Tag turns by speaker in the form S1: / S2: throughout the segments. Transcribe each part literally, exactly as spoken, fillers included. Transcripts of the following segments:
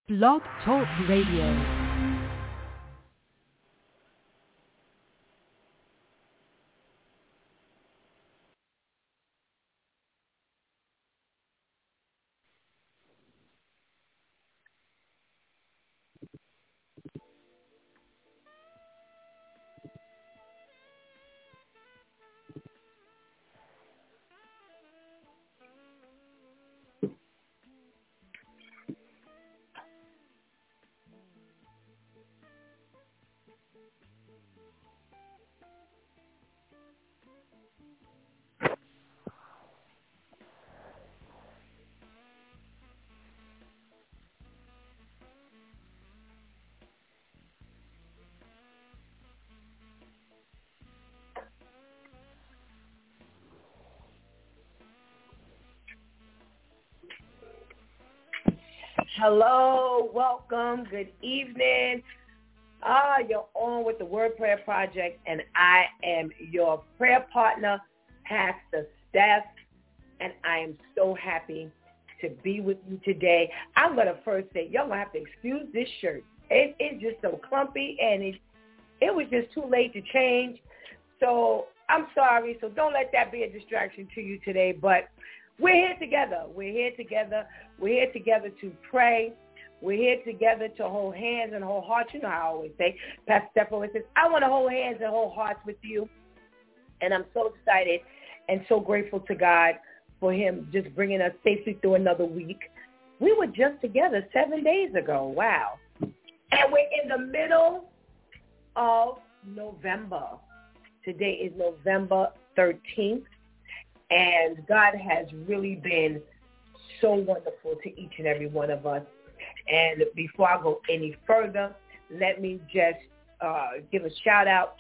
S1: Blog Talk Radio.
S2: Hello, welcome, good evening. Ah, you're on with the Word Prayer Project, and I am your prayer partner, Pastor Steph, and I am so happy to be with you today. I'm going to first say, y'all going to have to excuse this shirt. It, it's just so clumpy, and it, it was just too late to change, so I'm sorry. So don't let that be a distraction to you today, but we're here together. We're here together. We're here together to pray. We're here together to hold hands and hold hearts. You know how I always say, Pastor Steph always says, I want to hold hands and hold hearts with you. And I'm so excited and so grateful to God for him just bringing us safely through another week. We were just together seven days ago. Wow. And we're in the middle of November. Today is November thirteenth. And God has really been so wonderful to each and every one of us. And before I go any further, let me just uh, give a shout out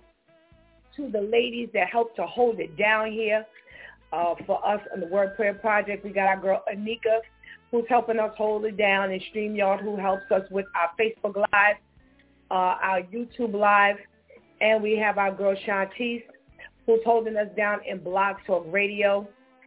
S2: to the ladies that helped to hold it down here uh, for us on the Word Prayer Project. We got our girl Anika, who's helping us hold it down, and StreamYard, who helps us with our Facebook Live, uh, our YouTube Live, and we have our girl Shantice, who's holding us down in Blog Talk Radio.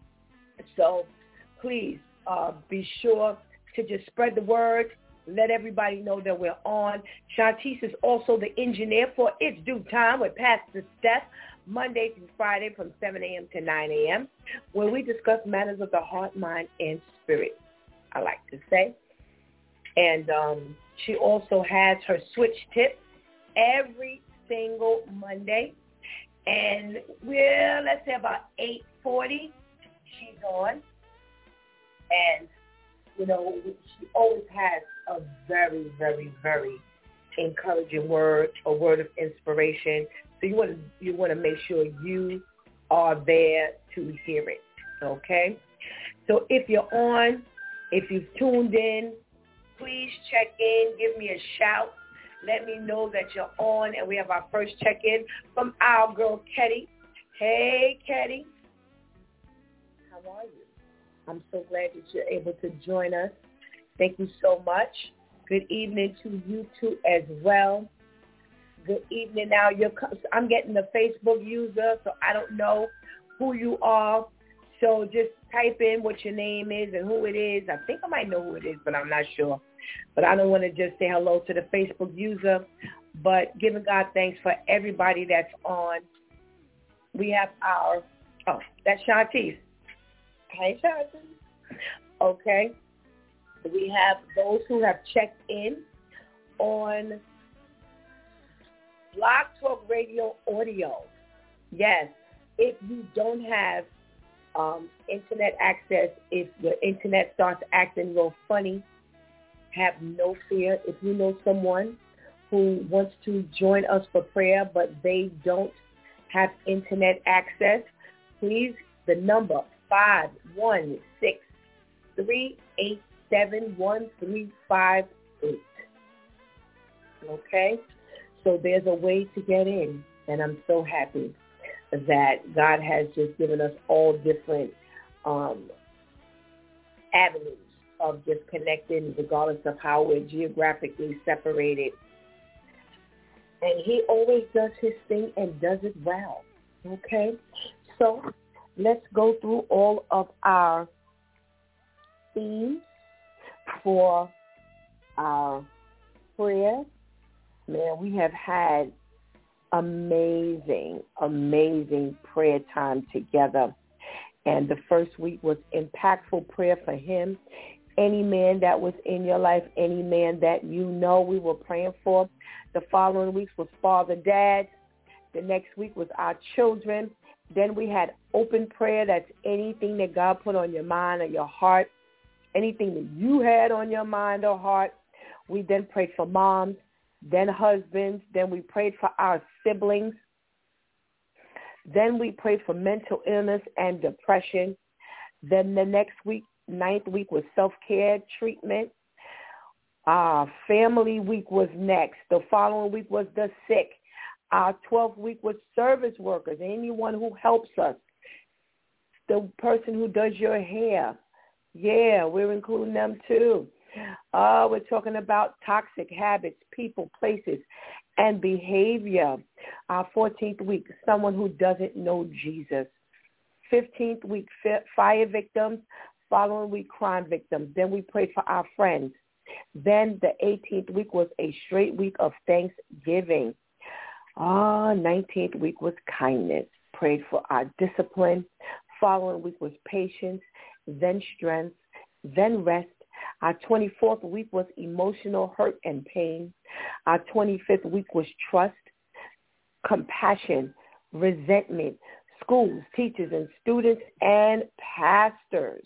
S2: So please uh, be sure to just spread the word. Let everybody know that we're on. Shantice is also the engineer for It's Due Time with Pastor Steph, Monday through Friday from seven a.m. to nine a.m., where we discuss matters of the heart, mind, and spirit, I like to say. And um, she also has her switch tip every single Monday. And we're, let's say about eight forty, she's on. And, you know, she always has a very, very, very encouraging word, a word of inspiration. So you want to you want to make sure you are there to hear it, okay? So if you're on, if you've tuned in, please check in, give me a shout. Let me know that you're on, and we have our first check-in from our girl, Ketty. Hey, Ketty. How are you? I'm so glad that you're able to join us. Thank you so much. Good evening to you, too, as well. Good evening. Now, you're, I'm getting the Facebook user, so I don't know who you are. So just type in what your name is and who it is. I think I might know who it is, but I'm not sure. But I don't want to just say hello to the Facebook user, but giving God thanks for everybody that's on. We have our, oh, that's Shantice. Hey, Shantice. Okay. We have those who have checked in on Blog Talk Radio audio. Yes, if you don't have um, internet access, if your internet starts acting real funny, have no fear. If you know someone who wants to join us for prayer, but they don't have internet access, please, the number five one six, three eight seven, one three five eight. Okay? So there's a way to get in, and I'm so happy that God has just given us all different um, avenues of just connecting, regardless of how we're geographically separated. And he always does his thing and does it well. Okay? So let's go through all of our themes for our prayer. Man, we have had amazing, amazing prayer time together. And the first week was impactful prayer for him. Any man that was in your life, any man that you know we were praying for. The following weeks was father, dad. The next week was our children. Then we had open prayer. That's anything that God put on your mind or your heart, anything that you had on your mind or heart. We then prayed for moms, then husbands. Then we prayed for our siblings. Then we prayed for mental illness and depression. Then the next week, ninth week, was self-care treatment. Uh, family week was next. The following week was the sick. Our twelfth week was service workers, anyone who helps us. The person who does your hair. Yeah, we're including them too. Uh, we're talking about toxic habits, people, places, and behavior. Our fourteenth week, someone who doesn't know Jesus. fifteenth week, fire victims. Following week, crime victims. Then we prayed for our friends. Then the eighteenth week was a straight week of Thanksgiving. Ah, nineteenth week was kindness. Prayed for our discipline. Following week was patience, then strength, then rest. Our twenty-fourth week was emotional hurt and pain. Our twenty-fifth week was trust, compassion, resentment, schools, teachers, and students, and pastors.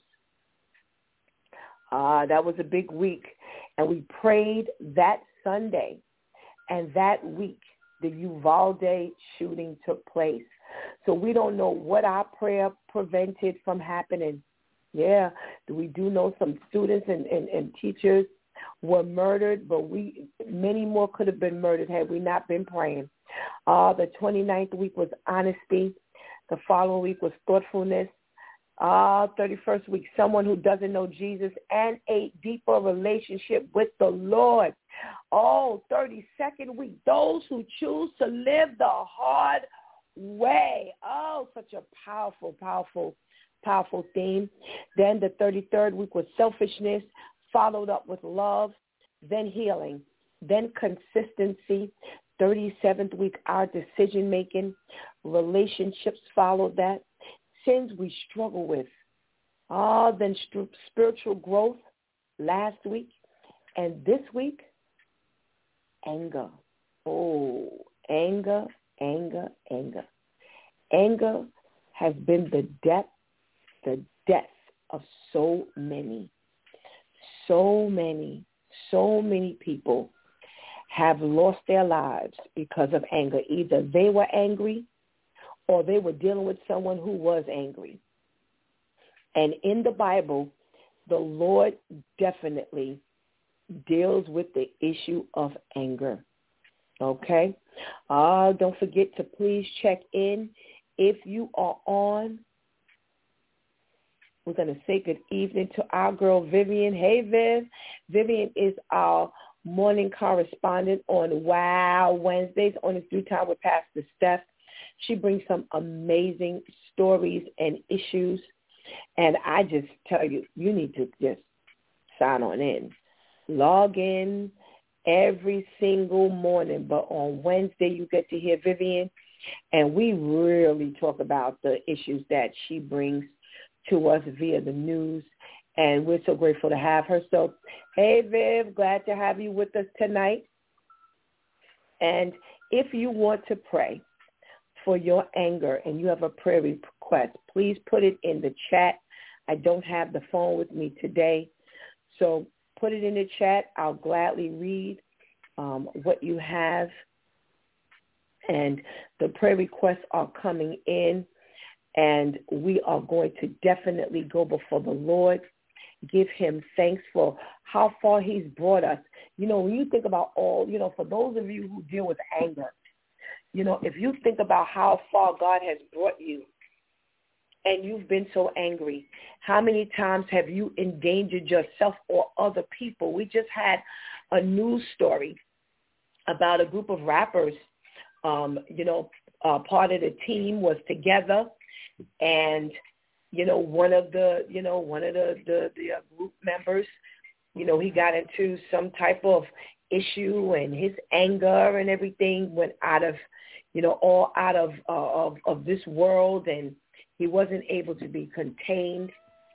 S2: Uh, that was a big week. And we prayed that Sunday. And that week, the Uvalde shooting took place. So we don't know what our prayer prevented from happening. Yeah, we do know some students and, and, and teachers were murdered, but we many more could have been murdered had we not been praying. Uh, the twenty-ninth week was honesty. The following week was thoughtfulness. Uh, thirty-first week, someone who doesn't know Jesus and a deeper relationship with the Lord. Oh, thirty-second week, those who choose to live the hard way. Oh, such a powerful, powerful, powerful theme. Then the thirty-third week was selfishness, followed up with love, then healing, then consistency. thirty-seventh week, our decision-making. Relationships followed that. Sins we struggle with. Ah, then st- spiritual growth last week. And this week, anger. Oh, anger, anger, anger. Anger has been the death, the death of so many, so many, so many people have lost their lives because of anger. Either they were angry or they were dealing with someone who was angry. And in the Bible, the Lord definitely deals with the issue of anger. Okay? Uh, don't forget to please check in. If you are on, we're going to say good evening to our girl, Vivian. Hey, Viv. Vivian is our morning correspondent on Wow Wednesdays on It's Due Time with Pastor Steph. She brings some amazing stories and issues. And I just tell you, you need to just sign on in. Log in every single morning. But on Wednesday, you get to hear Vivian. And we really talk about the issues that she brings to us via the news. And we're so grateful to have her. So, hey, Viv, glad to have you with us tonight. And if you want to pray for your anger and you have a prayer request, please put it in the chat. I don't have the phone with me today, so put it in the chat. I'll gladly read um, what you have. And the prayer requests are coming in, and we are going to definitely go before the Lord, give him thanks for how far he's brought us. You know, when you think about all, you know, for those of you who deal with anger, you know, if you think about how far God has brought you and you've been so angry, how many times have you endangered yourself or other people? We just had a news story about a group of rappers. Um, you know, uh, part of the team was together, and, you know, one of the, you know, one of the, the, the uh, group members you know, he got into some type of issue, and his anger and everything went out of, you know, all out of uh, of, of this world, and he wasn't able to be contained.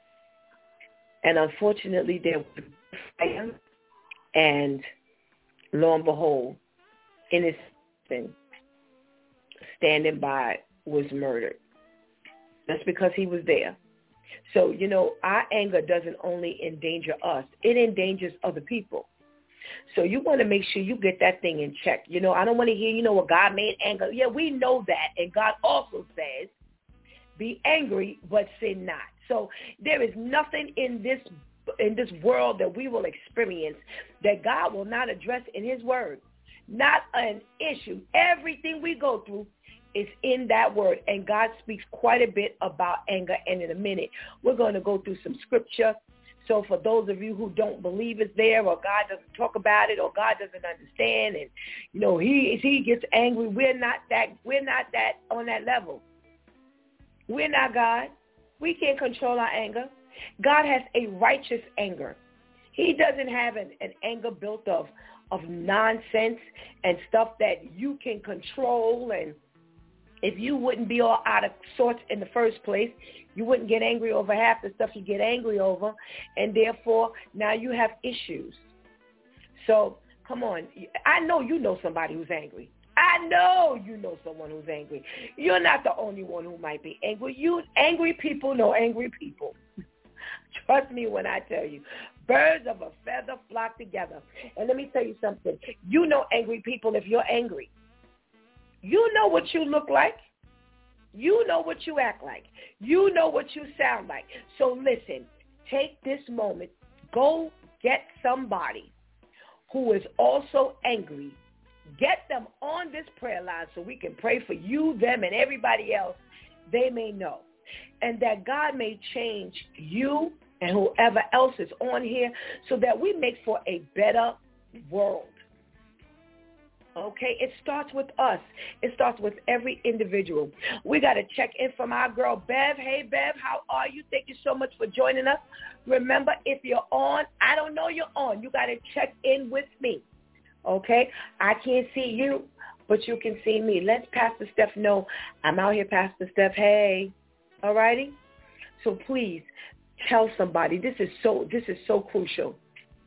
S2: And unfortunately, there was fire, and lo and behold, innocent standing by was murdered. That's because he was there. So, you know, our anger doesn't only endanger us, it endangers other people. So you want to make sure you get that thing in check. You know, I don't want to hear, you know, what God made anger. Yeah, we know that. And God also says, be angry, but sin not. So there is nothing in this in this world that we will experience that God will not address in his word. Not an issue. Everything we go through is in that word, and God speaks quite a bit about anger. And in a minute, we're going to go through some scripture. So for those of you who don't believe it's there, or God doesn't talk about it, or God doesn't understand, and you know he he gets angry, we're not that we're not that on that level. We're not God. We can't control our anger. God has a righteous anger. He doesn't have an, an anger built of of nonsense and stuff that you can control. And if you wouldn't be all out of sorts in the first place, you wouldn't get angry over half the stuff you get angry over, and therefore now you have issues. So come on. I know you know somebody who's angry. I know you know someone who's angry. You're not the only one who might be angry. You angry people know angry people. Trust me when I tell you. Birds of a feather flock together. And let me tell you something. You know angry people if you're angry. You know what you look like. You know what you act like. You know what you sound like. So listen, take this moment. Go get somebody who is also angry. Get them on this prayer line so we can pray for you, them, and everybody else they may know. And that God may change you and whoever else is on here so that we make for a better world. Okay, it starts with us. It starts with every individual. We got to check in from our girl, Bev. Hey, Bev, how are you? Thank you so much for joining us. Remember, if you're on, I don't know you're on. You got to check in with me. Okay, I can't see you, but you can see me. Let Pastor Steph know I'm out here, Pastor Steph. Hey, all righty? So please tell somebody. This is so, this is so crucial.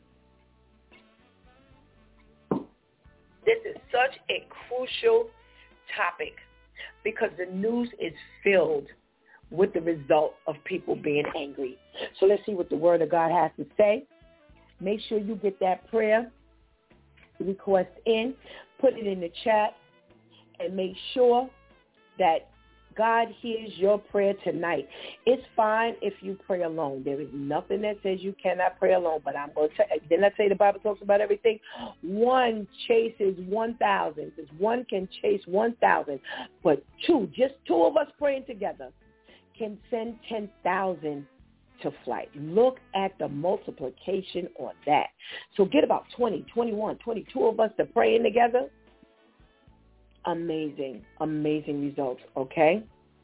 S2: This is such a crucial topic because the news is filled with the result of people being angry. So let's see what the Word of God has to say. Make sure you get that prayer request in, put it in the chat, and make sure that God hears your prayer tonight. It's fine if you pray alone. There is nothing that says you cannot pray alone, but I'm going to tell you, didn't I say the Bible talks about everything? One chases one thousand. Because one can chase one thousand, but two, just two of us praying together can send ten thousand to flight. Look at the multiplication on that. So get about twenty, twenty-one, twenty-two of us to praying together. Amazing, amazing results, okay?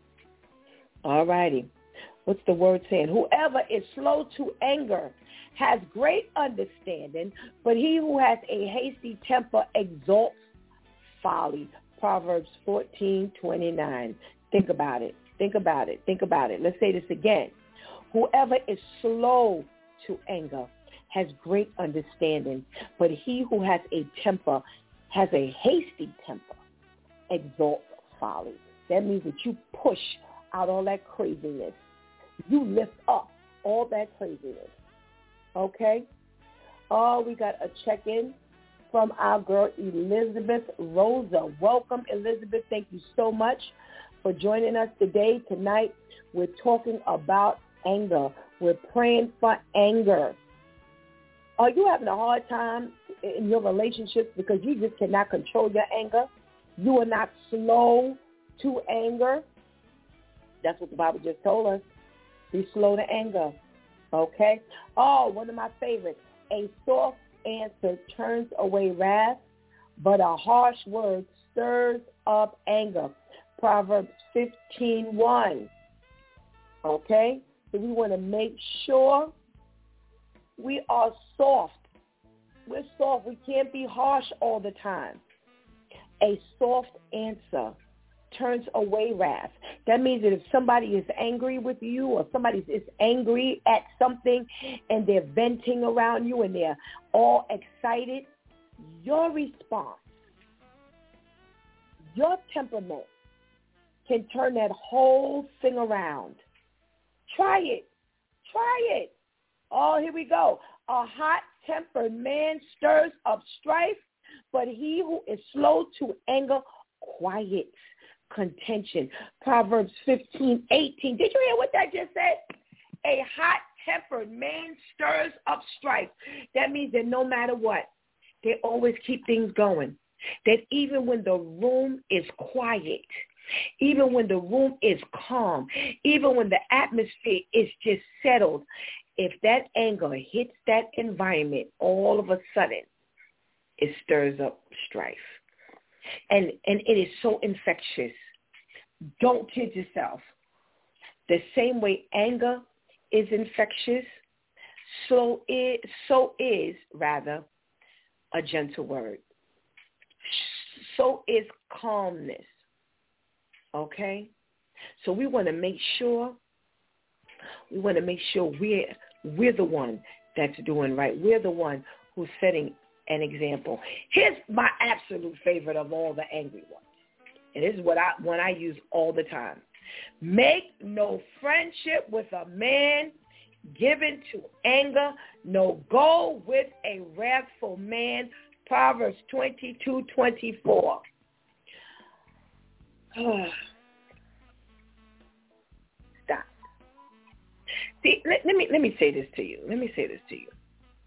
S2: All righty. What's the word saying? Whoever is slow to anger has great understanding, but he who has a hasty temper exalts folly. Proverbs fourteen twenty-nine. Think about it. Think about it. Think about it. Let's say this again. Whoever is slow to anger has great understanding, but he who has a temper, has a hasty temper, exalts folly. That means that you push out all that craziness. You lift up all that craziness. Okay? Oh, we got a check-in from our girl Elizabeth Rosa. Welcome, Elizabeth. Thank you so much for joining us today. Tonight, we're talking about anger. We're praying for anger. Are you having a hard time in your relationships because you just cannot control your anger? You are not slow to anger. That's what the Bible just told us. Be slow to anger. Okay? Oh, one of my favorites. A soft answer turns away wrath, but a harsh word stirs up anger. Proverbs fifteen one. Okay? So we want to make sure we are soft. We're soft. We can't be harsh all the time. A soft answer turns away wrath. That means that if somebody is angry with you or somebody is angry at something and they're venting around you and they're all excited, your response, your temperament can turn that whole thing around. Try it. Try it. Oh, here we go. A hot-tempered man stirs up strife, but he who is slow to anger quiets contention. Proverbs fifteen eighteen. Did you hear what that just said? A hot-tempered man stirs up strife. That means that no matter what, they always keep things going. That even when the room is quiet, even when the room is calm, even when the atmosphere is just settled, if that anger hits that environment, all of a sudden, it stirs up strife. And and it is so infectious. Don't kid yourself. The same way anger is infectious, so is, so is, rather, a gentle word. So is calmness. Okay? So we want to make sure, we want to make sure we're, we're the one that's doing right. We're the one who's setting an example. Here's my absolute favorite of all the angry ones. And this is what I one I use all the time. Make no friendship with a man given to anger, no go with a wrathful man. Proverbs twenty-two twenty-four. Stop. See, let, let me let me say this to you. Let me say this to you.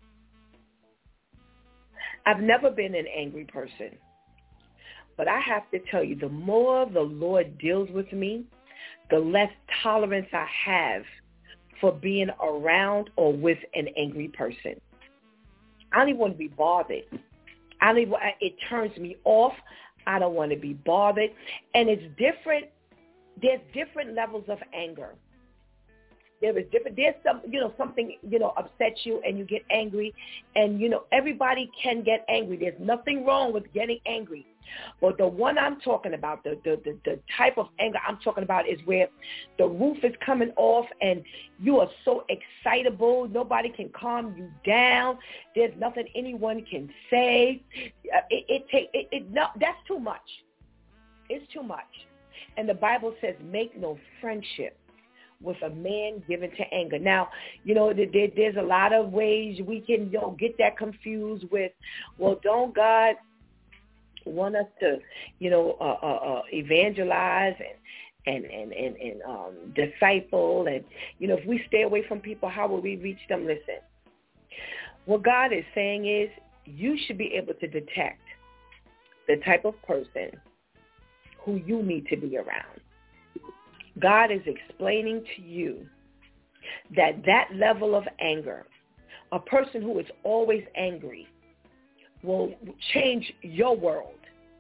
S2: I've never been an angry person, but I have to tell you, the more the Lord deals with me, the less tolerance I have for being around or with an angry person. I don't even want to be bothered. I don't even, it turns me off. I don't want to be bothered. And it's different. There's different levels of anger. There is different. There's some, you know, something, you know, upsets you and you get angry. And, you know, everybody can get angry. There's nothing wrong with getting angry. But the one I'm talking about, the, the, the, the type of anger I'm talking about is where the roof is coming off and you are so excitable. Nobody can calm you down. There's nothing anyone can say. It, it, it, it, it no, that's too much. It's too much. And the Bible says, make no friendship with a man given to anger. Now, you know, there, there's a lot of ways we can, you know, get that confused with, well, don't God want us to, you know, uh, uh, uh, evangelize and, and, and, and, and um, disciple? And, you know, if we stay away from people, how will we reach them? Listen, what God is saying is you should be able to detect the type of person who you need to be around. God is explaining to you that that level of anger, a person who is always angry, will change your world.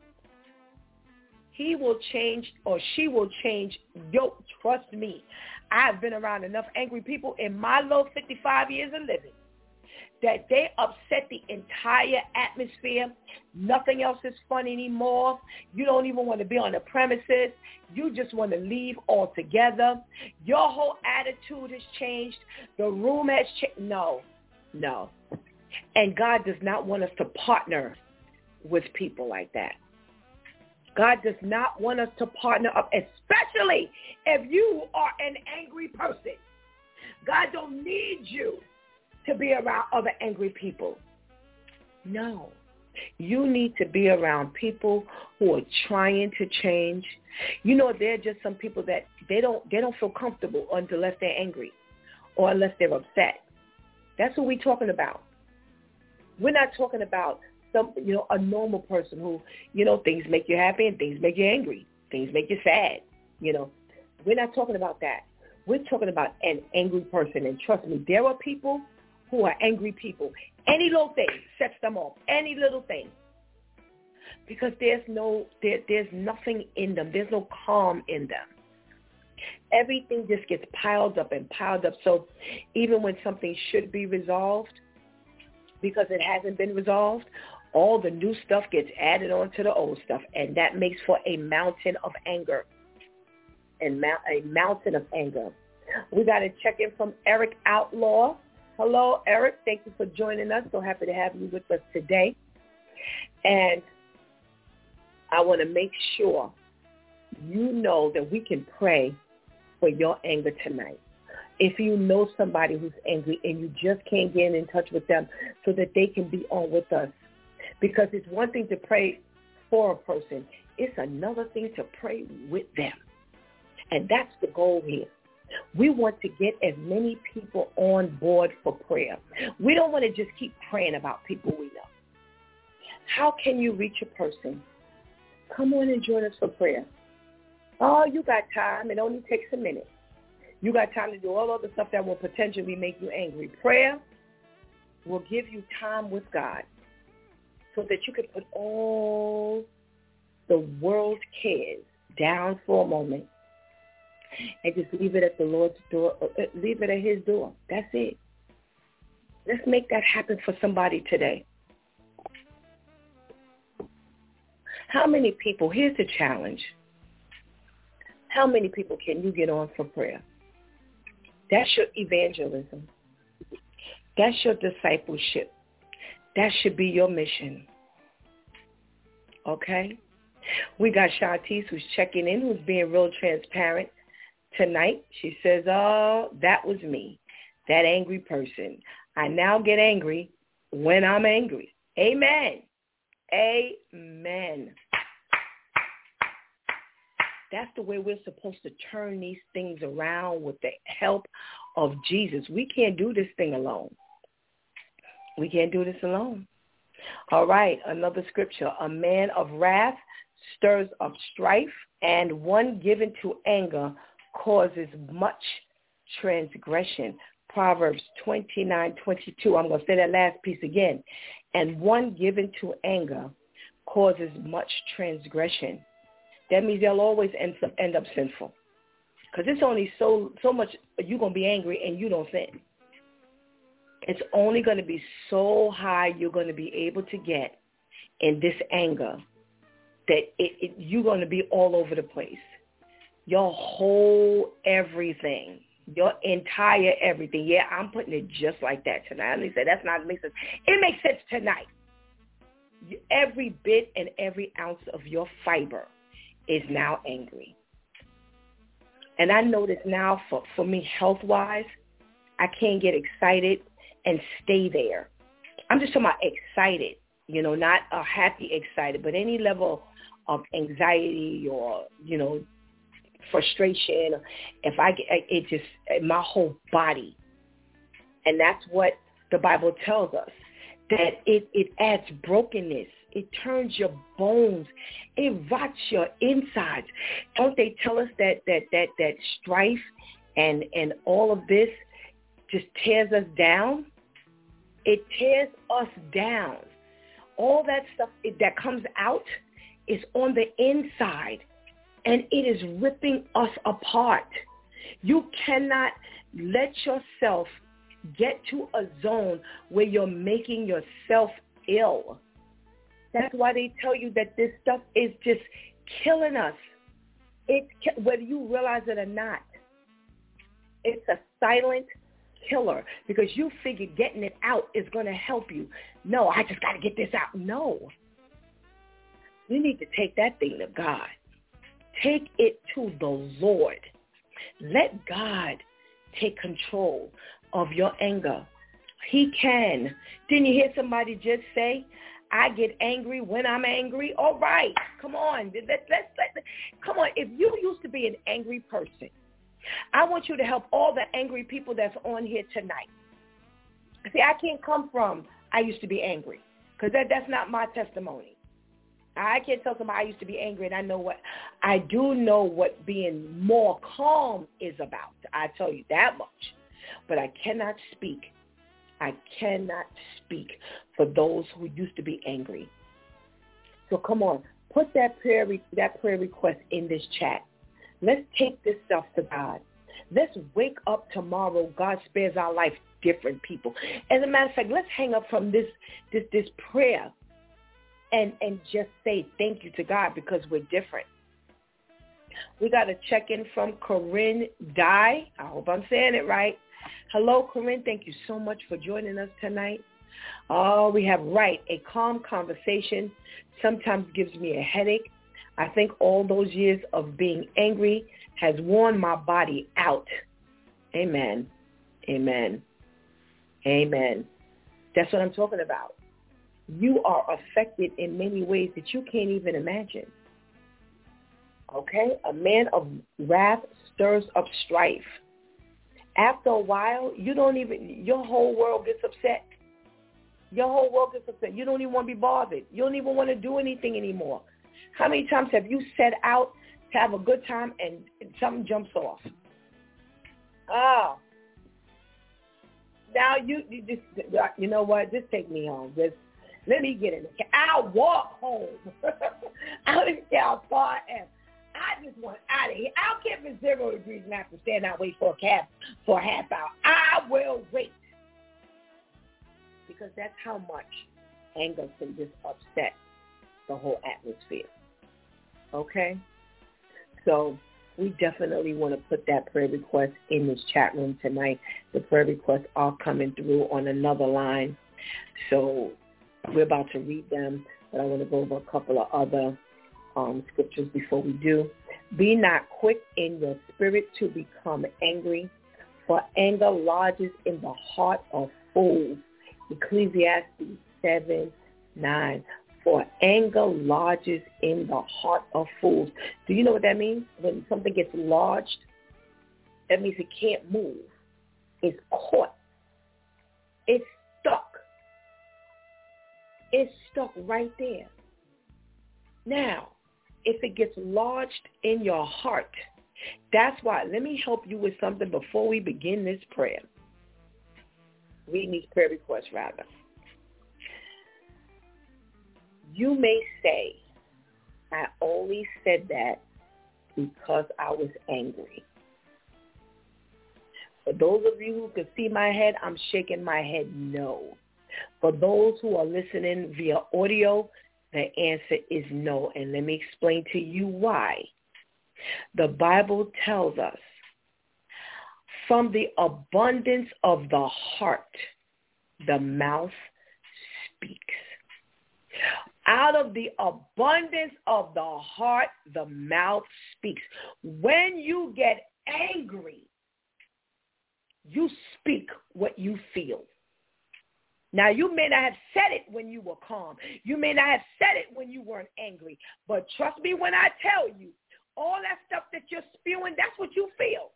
S2: He will change, or she will change your, trust me. I've been around enough angry people in my low fifty-five years of living that they upset the entire atmosphere. Nothing else is fun anymore. You don't even want to be on the premises. You just want to leave altogether. Your whole attitude has changed. The room has changed. No, no. And God does not want us to partner with people like that. God does not want us to partner up, especially if you are an angry person. God don't need you to be around other angry people. No. You need to be around people who are trying to change. You know, there are just some people that they don't they don't feel comfortable unless they're angry or unless they're upset. That's what we're talking about. We're not talking about some, you know, a normal person who, you know, things make you happy and things make you angry. Things make you sad. You know, we're not talking about that. We're talking about an angry person. And trust me, there are people who are angry people. Any little thing sets them off. Any little thing. Because there's no, there, there's nothing in them. There's no calm in them. Everything just gets piled up and piled up. So even when something should be resolved, because it hasn't been resolved, all the new stuff gets added on to the old stuff, and that makes for a mountain of anger. And mount, a mountain of anger. We got a check-in from Eric Outlaw. Hello, Eric. Thank you for joining us. So happy to have you with us today. And I want to make sure you know that we can pray for your anger tonight. If you know somebody who's angry and you just can't get in touch with them so that they can be on with us, because it's one thing to pray for a person. It's another thing to pray with them. And that's the goal here. We want to get as many people on board for prayer. We don't want to just keep praying about people we know. How can you reach a person? Come on and join us for prayer. Oh, you got time. It only takes a minute. You got time to do all other stuff that will potentially make you angry. Prayer will give you time with God so that you can put all the world's cares down for a moment and just leave it at the Lord's door, leave it at his door. That's it. Let's make that happen for somebody today. How many people, here's the challenge. How many people can you get on for prayer? That's your evangelism. That's your discipleship. That should be your mission. Okay? We got Shantice who's checking in, who's being real transparent tonight. She says, oh, that was me, that angry person. I now get angry when I'm angry. Amen. Amen. That's the way we're supposed to turn these things around with the help of Jesus. We can't do this thing alone. We can't do this alone. All right, another scripture. A man of wrath stirs up strife, and one given to anger causes much transgression. Proverbs twenty-nine twenty-two. I'm going to say that last piece again. And one given to anger causes much transgression. That means they'll always end up, end up sinful. Because it's only so so much you're going to be angry and you don't sin. It's only going to be so high you're going to be able to get in this anger that it, it, you're going to be all over the place. Your whole everything, your entire everything. Yeah, I'm putting it just like that tonight. Let me say that's not makes sense. It makes sense tonight. Every bit and every ounce of your fiber is now angry. And I notice now for, for me health-wise, I can't get excited and stay there. I'm just talking about excited, you know, not a happy excited, but any level of anxiety or, you know, frustration. If I get, it just, my whole body. And that's what the Bible tells us, that it, it adds brokenness. It turns your bones. It rots your insides. Don't they tell us that that that that strife and and all of this just tears us down? It tears us down. All that stuff that comes out is on the inside, and it is ripping us apart. You cannot let yourself get to a zone where you're making yourself ill. That's why they tell you that this stuff is just killing us. It's, whether you realize it or not, it's a silent killer because you figure getting it out is going to help you. No, I just got to get this out. No. You need to take that thing to God. Take it to the Lord. Let God take control of your anger. He can. Didn't you hear somebody just say, I get angry when I'm angry? All right. Come on. Let's, let's, let's, come on. If you used to be an angry person, I want you to help all the angry people that's on here tonight. See, I can't come from I used to be angry because that, that's not my testimony. I can't tell somebody I used to be angry, and I know what, I do know what being more calm is about. I tell you that much. But I cannot speak. I cannot speak for those who used to be angry. So come on, put that prayer, that prayer request in this chat. Let's take this stuff to God. Let's wake up tomorrow. God spares our life, different people. As a matter of fact, let's hang up from this this this prayer and, and just say thank you to God because we're different. We got a check-in from Corinne Dye. I hope I'm saying it right. Hello, Corinne. Thank you so much for joining us tonight. Oh, we have right. A calm conversation sometimes gives me a headache. I think all those years of being angry has worn my body out. Amen. Amen. Amen. That's what I'm talking about. You are affected in many ways that you can't even imagine. Okay? A man of wrath stirs up strife. After a while, you don't even, your whole world gets upset. Your whole world gets upset. You don't even want to be bothered. You don't even want to do anything anymore. How many times have you set out to have a good time and something jumps off? Oh. Now you, you just, you know what? Just take me home. Just let me get in the car. I'll walk home. I don't even care how far I am. I just want out of here. I don't care if it's zero degrees and I have to stand out and wait for a cab for a half hour. I will wait. Because that's how much anger can just upset the whole atmosphere. Okay? So we definitely want to put that prayer request in this chat room tonight. The prayer requests are coming through on another line. So we're about to read them, but I want to go over a couple of other um, scriptures before we do. Be not quick in your spirit to become angry, for anger lodges in the heart of fools. Ecclesiastes seven nine. For anger lodges in the heart of fools. Do you know what that means? When something gets lodged, that means it can't move. It's caught. It's stuck. It's stuck right there. Now, if it gets lodged in your heart, that's why. Let me help you with something before we begin this prayer. Reading these prayer requests, rather. You may say, I only said that because I was angry. For those of you who can see my head, I'm shaking my head no. For those who are listening via audio, the answer is no. And let me explain to you why. The Bible tells us, from the abundance of the heart, the mouth speaks. Out of the abundance of the heart, the mouth speaks. When you get angry, you speak what you feel. Now, you may not have said it when you were calm. You may not have said it when you weren't angry. But trust me when I tell you, all that stuff that you're spewing, that's what you feel.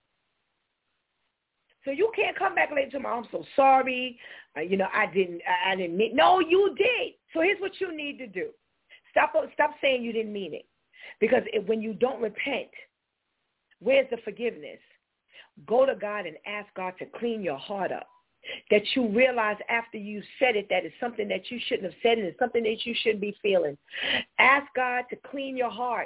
S2: So you can't come back later tomorrow, I'm so sorry. Uh, you know, I didn't I didn't mean. No, you did. So here's what you need to do. Stop stop saying you didn't mean it. Because if, when you don't repent, where's the forgiveness? Go to God and ask God to clean your heart up. That you realize after you said it that it's something that you shouldn't have said and it's something that you shouldn't be feeling. Ask God to clean your heart.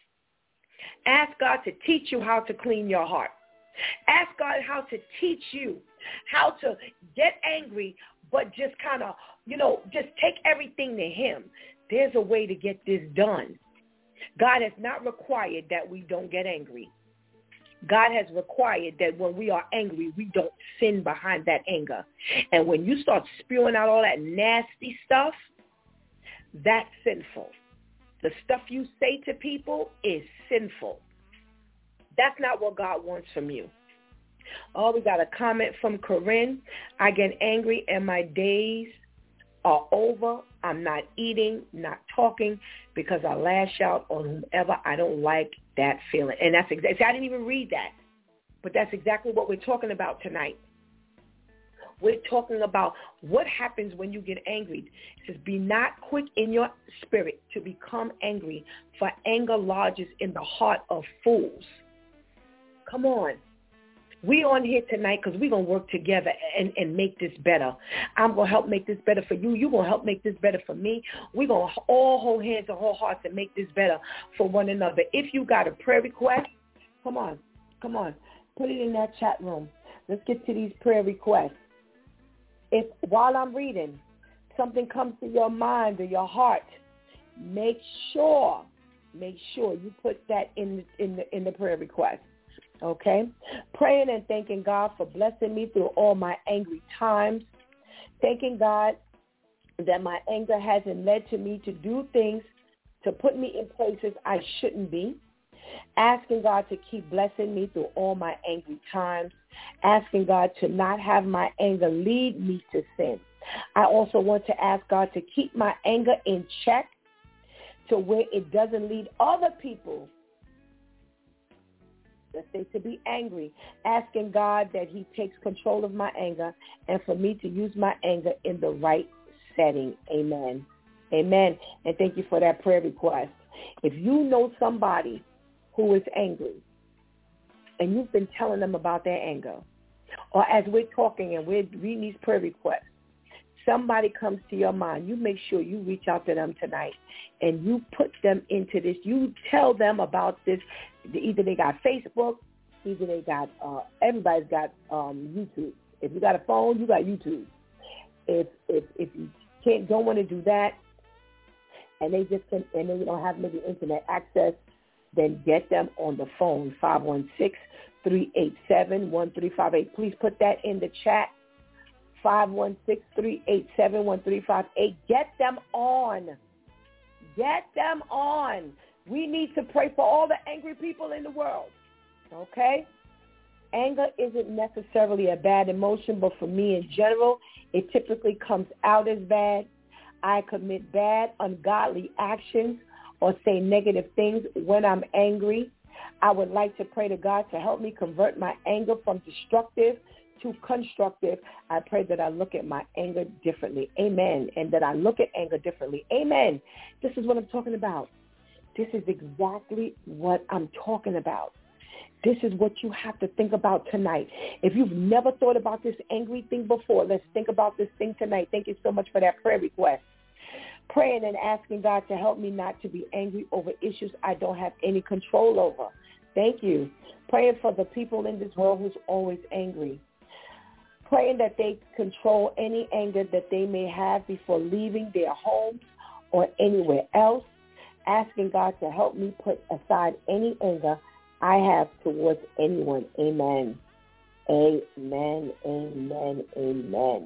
S2: Ask God to teach you how to clean your heart. Ask God how to teach you how to get angry, but just kind of, you know, just take everything to him. There's a way to get this done. God has not required that we don't get angry. God has required that when we are angry, we don't sin behind that anger. And when you start spewing out all that nasty stuff, that's sinful. The stuff you say to people is sinful. That's not what God wants from you. Oh, we got a comment from Corinne. I get angry and my days are over. I'm not eating, not talking, because I lash out on whomever I don't like that feeling. And that's exactly, I didn't even read that, but that's exactly what we're talking about tonight. We're talking about what happens when you get angry. It says, be not quick in your spirit to become angry, for anger lodges in the heart of fools. Come on. We on here tonight because we're going to work together and, and make this better. I'm going to help make this better for you. You're going to help make this better for me. We're going to all hold hands and hold hearts and make this better for one another. If you got a prayer request, Come on. Come on. Put it in that chat room. Let's get to these prayer requests. If while I'm reading, something comes to your mind or your heart, make sure, make sure you put that in the, in the, in the prayer request. Okay? Praying and thanking God for blessing me through all my angry times. Thanking God that my anger hasn't led to me to do things to put me in places I shouldn't be. Asking God to keep blessing me through all my angry times. Asking God to not have my anger lead me to sin. I also want to ask God to keep my anger in check to where it doesn't lead other people, let's say, to be angry. Asking God that he takes control of my anger and for me to use my anger in the right setting. Amen. Amen. And thank you for that prayer request. If you know somebody who is angry and you've been telling them about their anger, or as we're talking and we're reading these prayer requests, somebody comes to your mind, you make sure you reach out to them tonight and you put them into this. You tell them about this. Either they got Facebook, either they got, uh, everybody's got um, YouTube. If you got a phone, you got YouTube. If if if you can't, don't want to do that, and they just can, and they don't have maybe internet access, then get them on the phone, five one six, three eight seven, one three five eight. Please put that in the chat, five one six, three eight seven, one three five eight. Get them on. Get them on. We need to pray for all the angry people in the world, okay? Anger isn't necessarily a bad emotion, but for me in general, it typically comes out as bad. I commit bad, ungodly actions or say negative things when I'm angry. I would like to pray to God to help me convert my anger from destructive to constructive. I pray that I look at my anger differently. Amen. And that I look at anger differently. Amen. This is what I'm talking about. This is exactly what I'm talking about. This is what you have to think about tonight. If you've never thought about this angry thing before, let's think about this thing tonight. Thank you so much for that prayer request. Praying and asking God to help me not to be angry over issues I don't have any control over. Thank you. Praying for the people in this world who's always angry. Praying that they control any anger that they may have before leaving their homes or anywhere else. Asking God to help me put aside any anger I have towards anyone. Amen. Amen. Amen. Amen.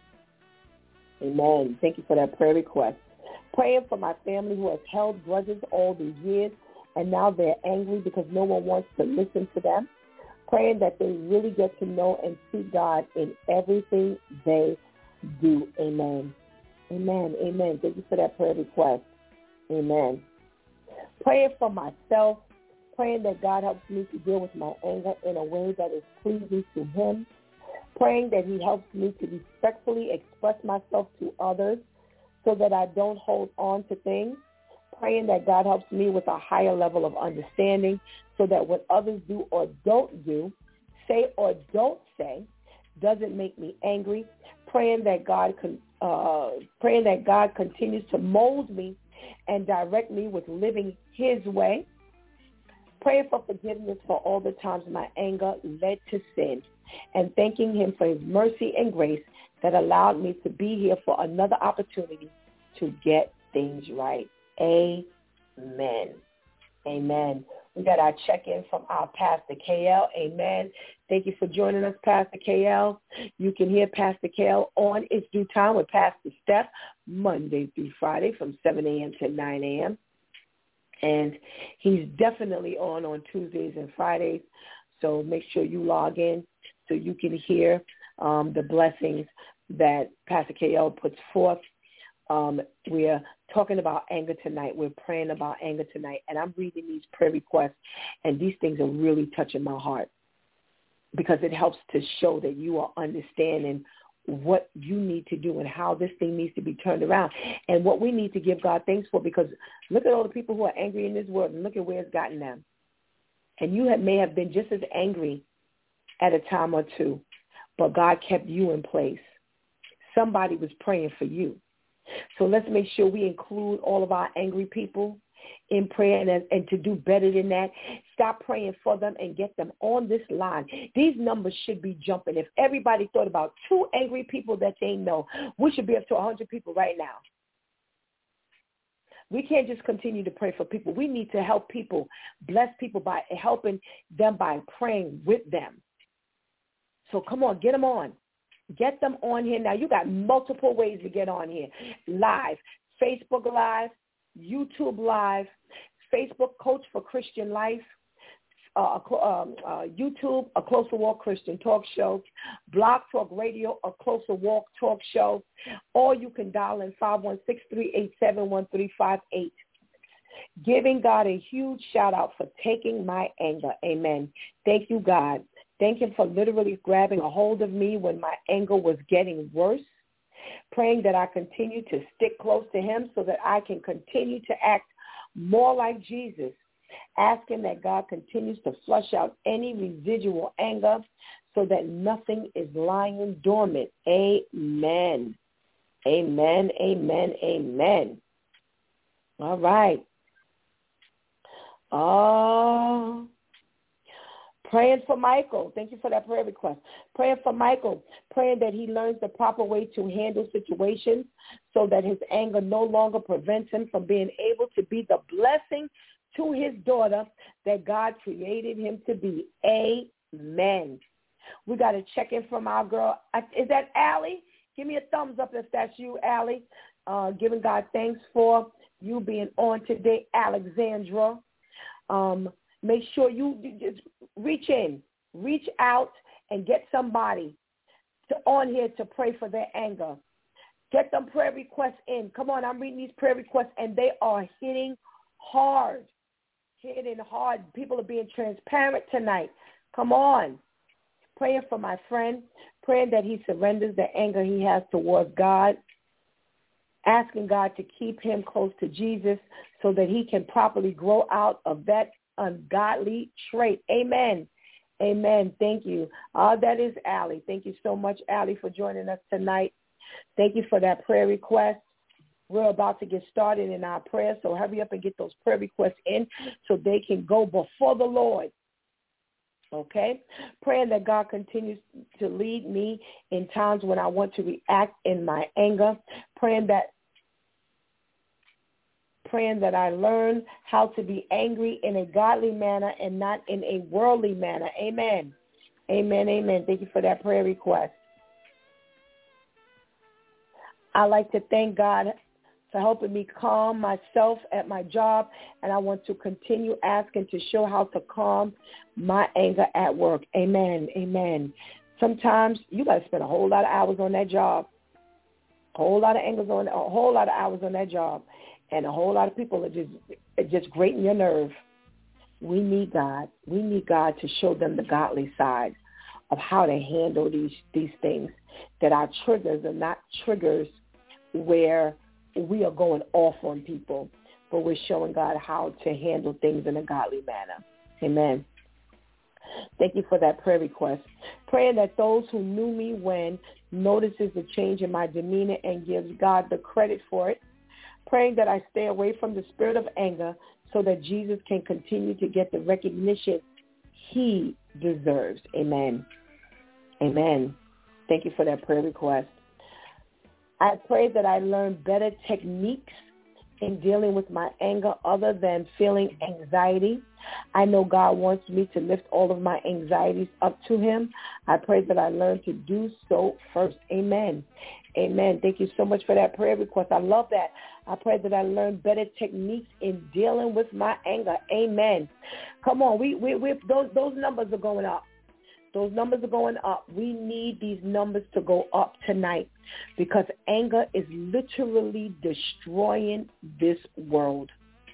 S2: Amen. Thank you for that prayer request. Praying for my family who has held grudges all these years and now they're angry because no one wants to listen to them. Praying that they really get to know and see God in everything they do. Amen. Amen. Amen. Thank you for that prayer request. Amen. Praying for myself. Praying that God helps me to deal with my anger in a way that is pleasing to him. Praying that he helps me to respectfully express myself to others so that I don't hold on to things. Praying that God helps me with a higher level of understanding so that what others do or don't do, say or don't say, doesn't make me angry. Praying that God con- uh, praying that God continues to mold me and direct me with living his way. Praying for forgiveness for all the times my anger led to sin, and thanking him for his mercy and grace that allowed me to be here for another opportunity to get things right. Amen. Amen. We got our check-in from our Pastor K L. Amen. Thank you for joining us, Pastor K L. You can hear Pastor K L on It's Due Time with Pastor Steph, Monday through Friday from seven a.m. to nine a.m. And he's definitely on on Tuesdays and Fridays. So make sure you log in so you can hear um, the blessings that Pastor K L puts forth. Um, we're talking about anger tonight. We're praying about anger tonight. And I'm reading these prayer requests, and these things are really touching my heart because it helps to show that you are understanding what you need to do and how this thing needs to be turned around and what we need to give God thanks for, because look at all the people who are angry in this world and look at where it's gotten them. And you have, may have been just as angry at a time or two, but God kept you in place. Somebody was praying for you. So let's make sure we include all of our angry people in prayer and, and to do better than that, stop praying for them and get them on this line. These numbers should be jumping. If everybody thought about two angry people that they know, we should be up to one hundred people right now. We can't just continue to pray for people. We need to help people, bless people by helping them by praying with them. So come on, get them on. Get them on here now. You got multiple ways to get on here. Live, Facebook Live, YouTube Live, Facebook Coach for Christian Life, uh, um, uh, YouTube, A Closer Walk Christian Talk Show, Blog Talk Radio, A Closer Walk Talk Show, or you can dial in five one six, three eight seven, one three five eight. Giving God a huge shout out for taking my anger. Amen. Thank you, God. Thank him for literally grabbing a hold of me when my anger was getting worse. Praying that I continue to stick close to him so that I can continue to act more like Jesus. Asking that God continues to flush out any residual anger so that nothing is lying dormant. Amen. Amen, amen, amen. All right. Oh, praying for Michael. Thank you for that prayer request. Praying for Michael. Praying that he learns the proper way to handle situations so that his anger no longer prevents him from being able to be the blessing to his daughter that God created him to be. Amen. We got to check in from our girl. Is that Allie? Give me a thumbs up if that's you, Allie. Uh, giving God thanks for you being on today, Alexandra. Um, make sure you, you just reach in, reach out, and get somebody to on here to pray for their anger. Get them prayer requests in. Come on, I'm reading these prayer requests, and they are hitting hard. Hitting hard. People are being transparent tonight. Come on. Praying for my friend, praying that he surrenders the anger he has towards God, asking God to keep him close to Jesus so that he can properly grow out of that ungodly trait. Amen. Amen. Thank you. Uh, that is Allie. Thank you so much, Allie, for joining us tonight. Thank you for that prayer request. We're about to get started in our prayer, so hurry up and get those prayer requests in so they can go before the Lord. Okay? Praying that God continues to lead me in times when I want to react in my anger. Praying that praying that I learn how to be angry in a godly manner and not in a worldly manner. Amen. Amen, amen. Thank you for that prayer request. I like to thank God for helping me calm myself at my job, and I want to continue asking to show how to calm my anger at work. Amen, amen. Sometimes you got to spend a whole lot of hours on that job, a whole lot of angers on, a whole lot of hours on that job, and a whole lot of people are just are just grating your nerve. We need God. We need God to show them the godly side of how to handle these these things, that our triggers are not triggers where we are going off on people, but we're showing God how to handle things in a godly manner. Amen. Thank you for that prayer request. Praying that those who knew me when notices the change in my demeanor and gives God the credit for it. Praying that I stay away from the spirit of anger so that Jesus can continue to get the recognition he deserves. Amen. Amen. Thank you for that prayer request. I pray that I learn better techniques in dealing with my anger other than feeling anxiety. I know God wants me to lift all of my anxieties up to him. I pray that I learn to do so first. Amen. Amen. Thank you so much for that prayer request. I love that. I pray that I learn better techniques in dealing with my anger. Amen. Come on. We, we, we those, those numbers are going up. Those numbers are going up. We need these numbers to go up tonight because anger is literally destroying this world.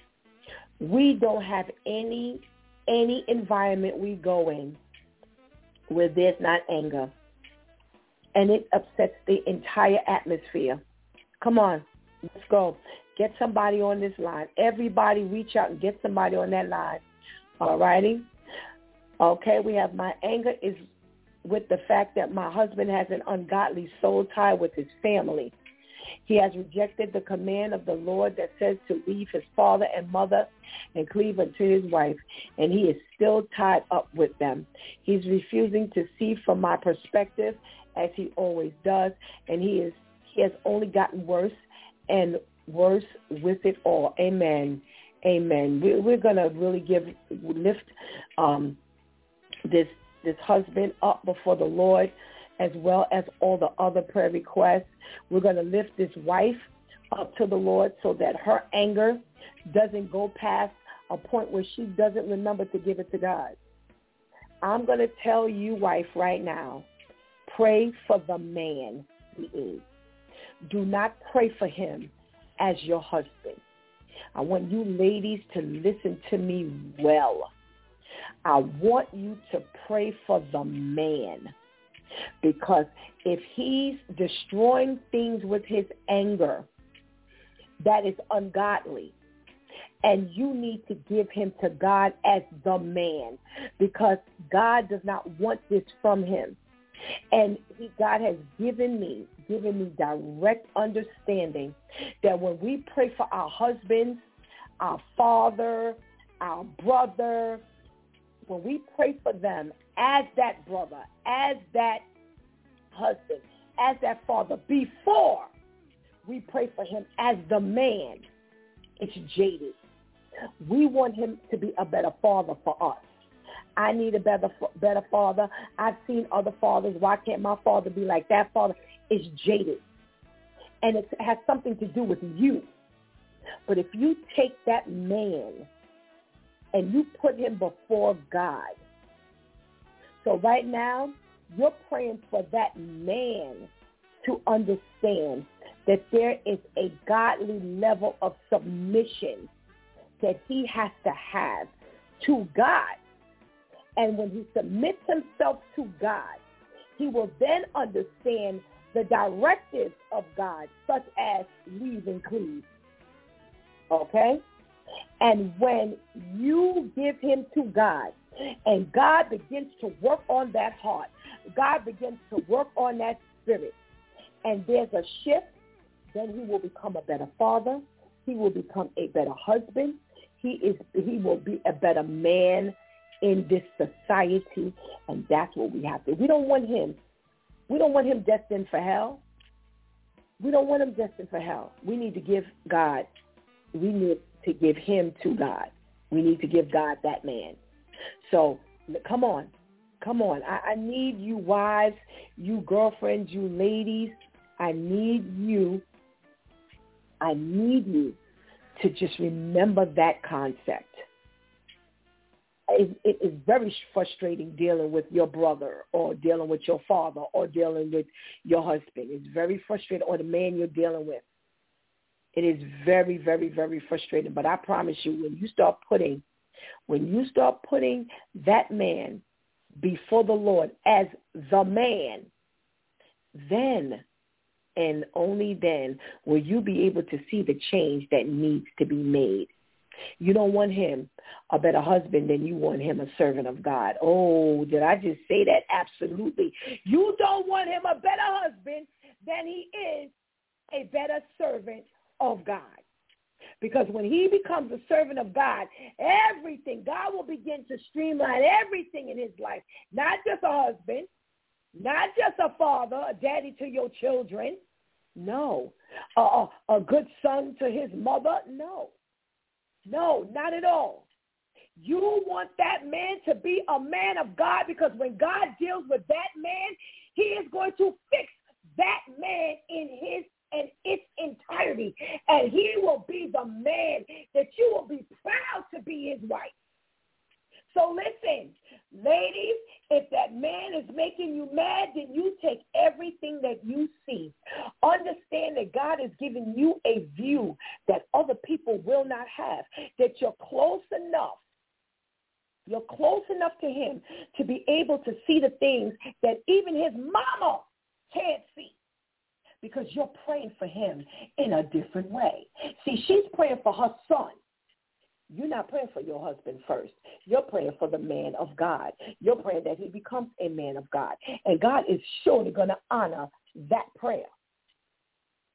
S2: We don't have any any environment we go in where there's not anger. And it upsets the entire atmosphere. Come on, let's go. Get somebody on this line. Everybody reach out and get somebody on that line. All righty? Okay, we have my anger is with the fact that my husband has an ungodly soul tie with his family. He has rejected the command of the Lord that says to leave his father and mother and cleave unto his wife, and he is still tied up with them. He's refusing to see from my perspective, as he always does, and he is he has only gotten worse and worse with it all. Amen. Amen. We, we're going to really give lift um, this this husband up before the Lord, as well as all the other prayer requests. We're going to lift this wife up to the Lord so that her anger doesn't go past a point where she doesn't remember to give it to God. I'm going to tell you, wife, right now, pray for the man he is. Do not pray for him as your husband. I want you ladies to listen to me well. I want you to pray for the man, because if he's destroying things with his anger, that is ungodly. And you need to give him to God as the man, because God does not want this from him. And he, God has given me, given me direct understanding that when we pray for our husbands, our father, our brother, when we pray for them as that brother, as that husband, as that father, before we pray for him as the man, it's jaded. We want him to be a better father for us. I need a better better father. I've seen other fathers. Why can't my father be like that father? It's jaded. And it has something to do with you. But if you take that man and you put him before God, so right now you're praying for that man to understand that there is a godly level of submission that he has to have to God. And when he submits himself to God, he will then understand the directives of God, such as leave and cleave. Okay? And when you give him to God, and God begins to work on that heart, God begins to work on that spirit, and there's a shift, then he will become a better father. He will become a better husband. He is. He will be a better man in this society, and that's what we have to. We don't want him. We don't want him destined for hell. We don't want him destined for hell. We need to give God. We need to give him to God. We need to give God that man. So come on. Come on. I, I need you wives, you girlfriends, you ladies. I need you. I need you to just remember that concept. It, it is very frustrating dealing with your brother or dealing with your father or dealing with your husband. It's very frustrating, or the man you're dealing with. It is very, very, very frustrating. But I promise you, when you start putting, when you start putting that man before the Lord as the man, then and only then will you be able to see the change that needs to be made. You don't want him a better husband than you want him a servant of God. Oh, did I just say that? Absolutely. You don't want him a better husband than he is a better servant of God. Because when he becomes a servant of God, everything, God will begin to streamline everything in his life. Not just a husband, not just a father, a daddy to your children. No. A, a, a good son to his mother. No. No, not at all. You want that man to be a man of God, because when God deals with that man, he is going to fix that man in his and its entirety. And he will be the man that you will be proud to be his wife. So listen, ladies, if that man is making you mad, then you take everything that you see. Understand that God is giving you a view that other people will not have, that you're close enough. You're close enough to him to be able to see the things that even his mama can't see, because you're praying for him in a different way. See, she's praying for her son. You're not praying for your husband first. You're praying for the man of God. You're praying that he becomes a man of God. And God is surely going to honor that prayer.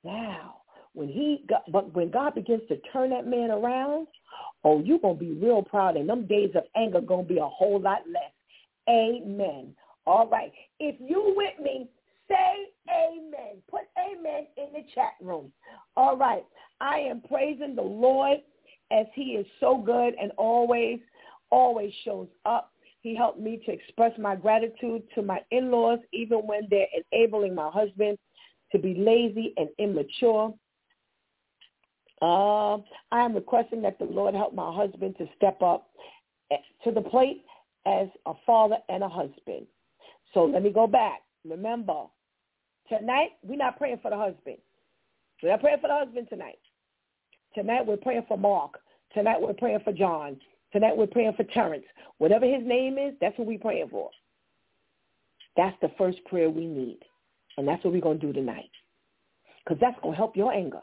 S2: Now, when he got, but when God begins to turn that man around, oh, you're going to be real proud, and them days of anger going to be a whole lot less. Amen. All right. If you with me, say amen. Put amen in the chat room. All right. I am praising the Lord as he is so good and always, always shows up. He helped me to express my gratitude to my in-laws, even when they're enabling my husband to be lazy and immature. Uh, I am requesting that the Lord help my husband to step up to the plate as a father and a husband. So let me go back. Remember, tonight we're not praying for the husband. We're not praying for the husband tonight. Tonight we're praying for Mark. Tonight we're praying for John. Tonight we're praying for Terrence. Whatever his name is, that's what we're praying for. That's the first prayer we need. And that's what we're going to do tonight. Because that's going to help your anger.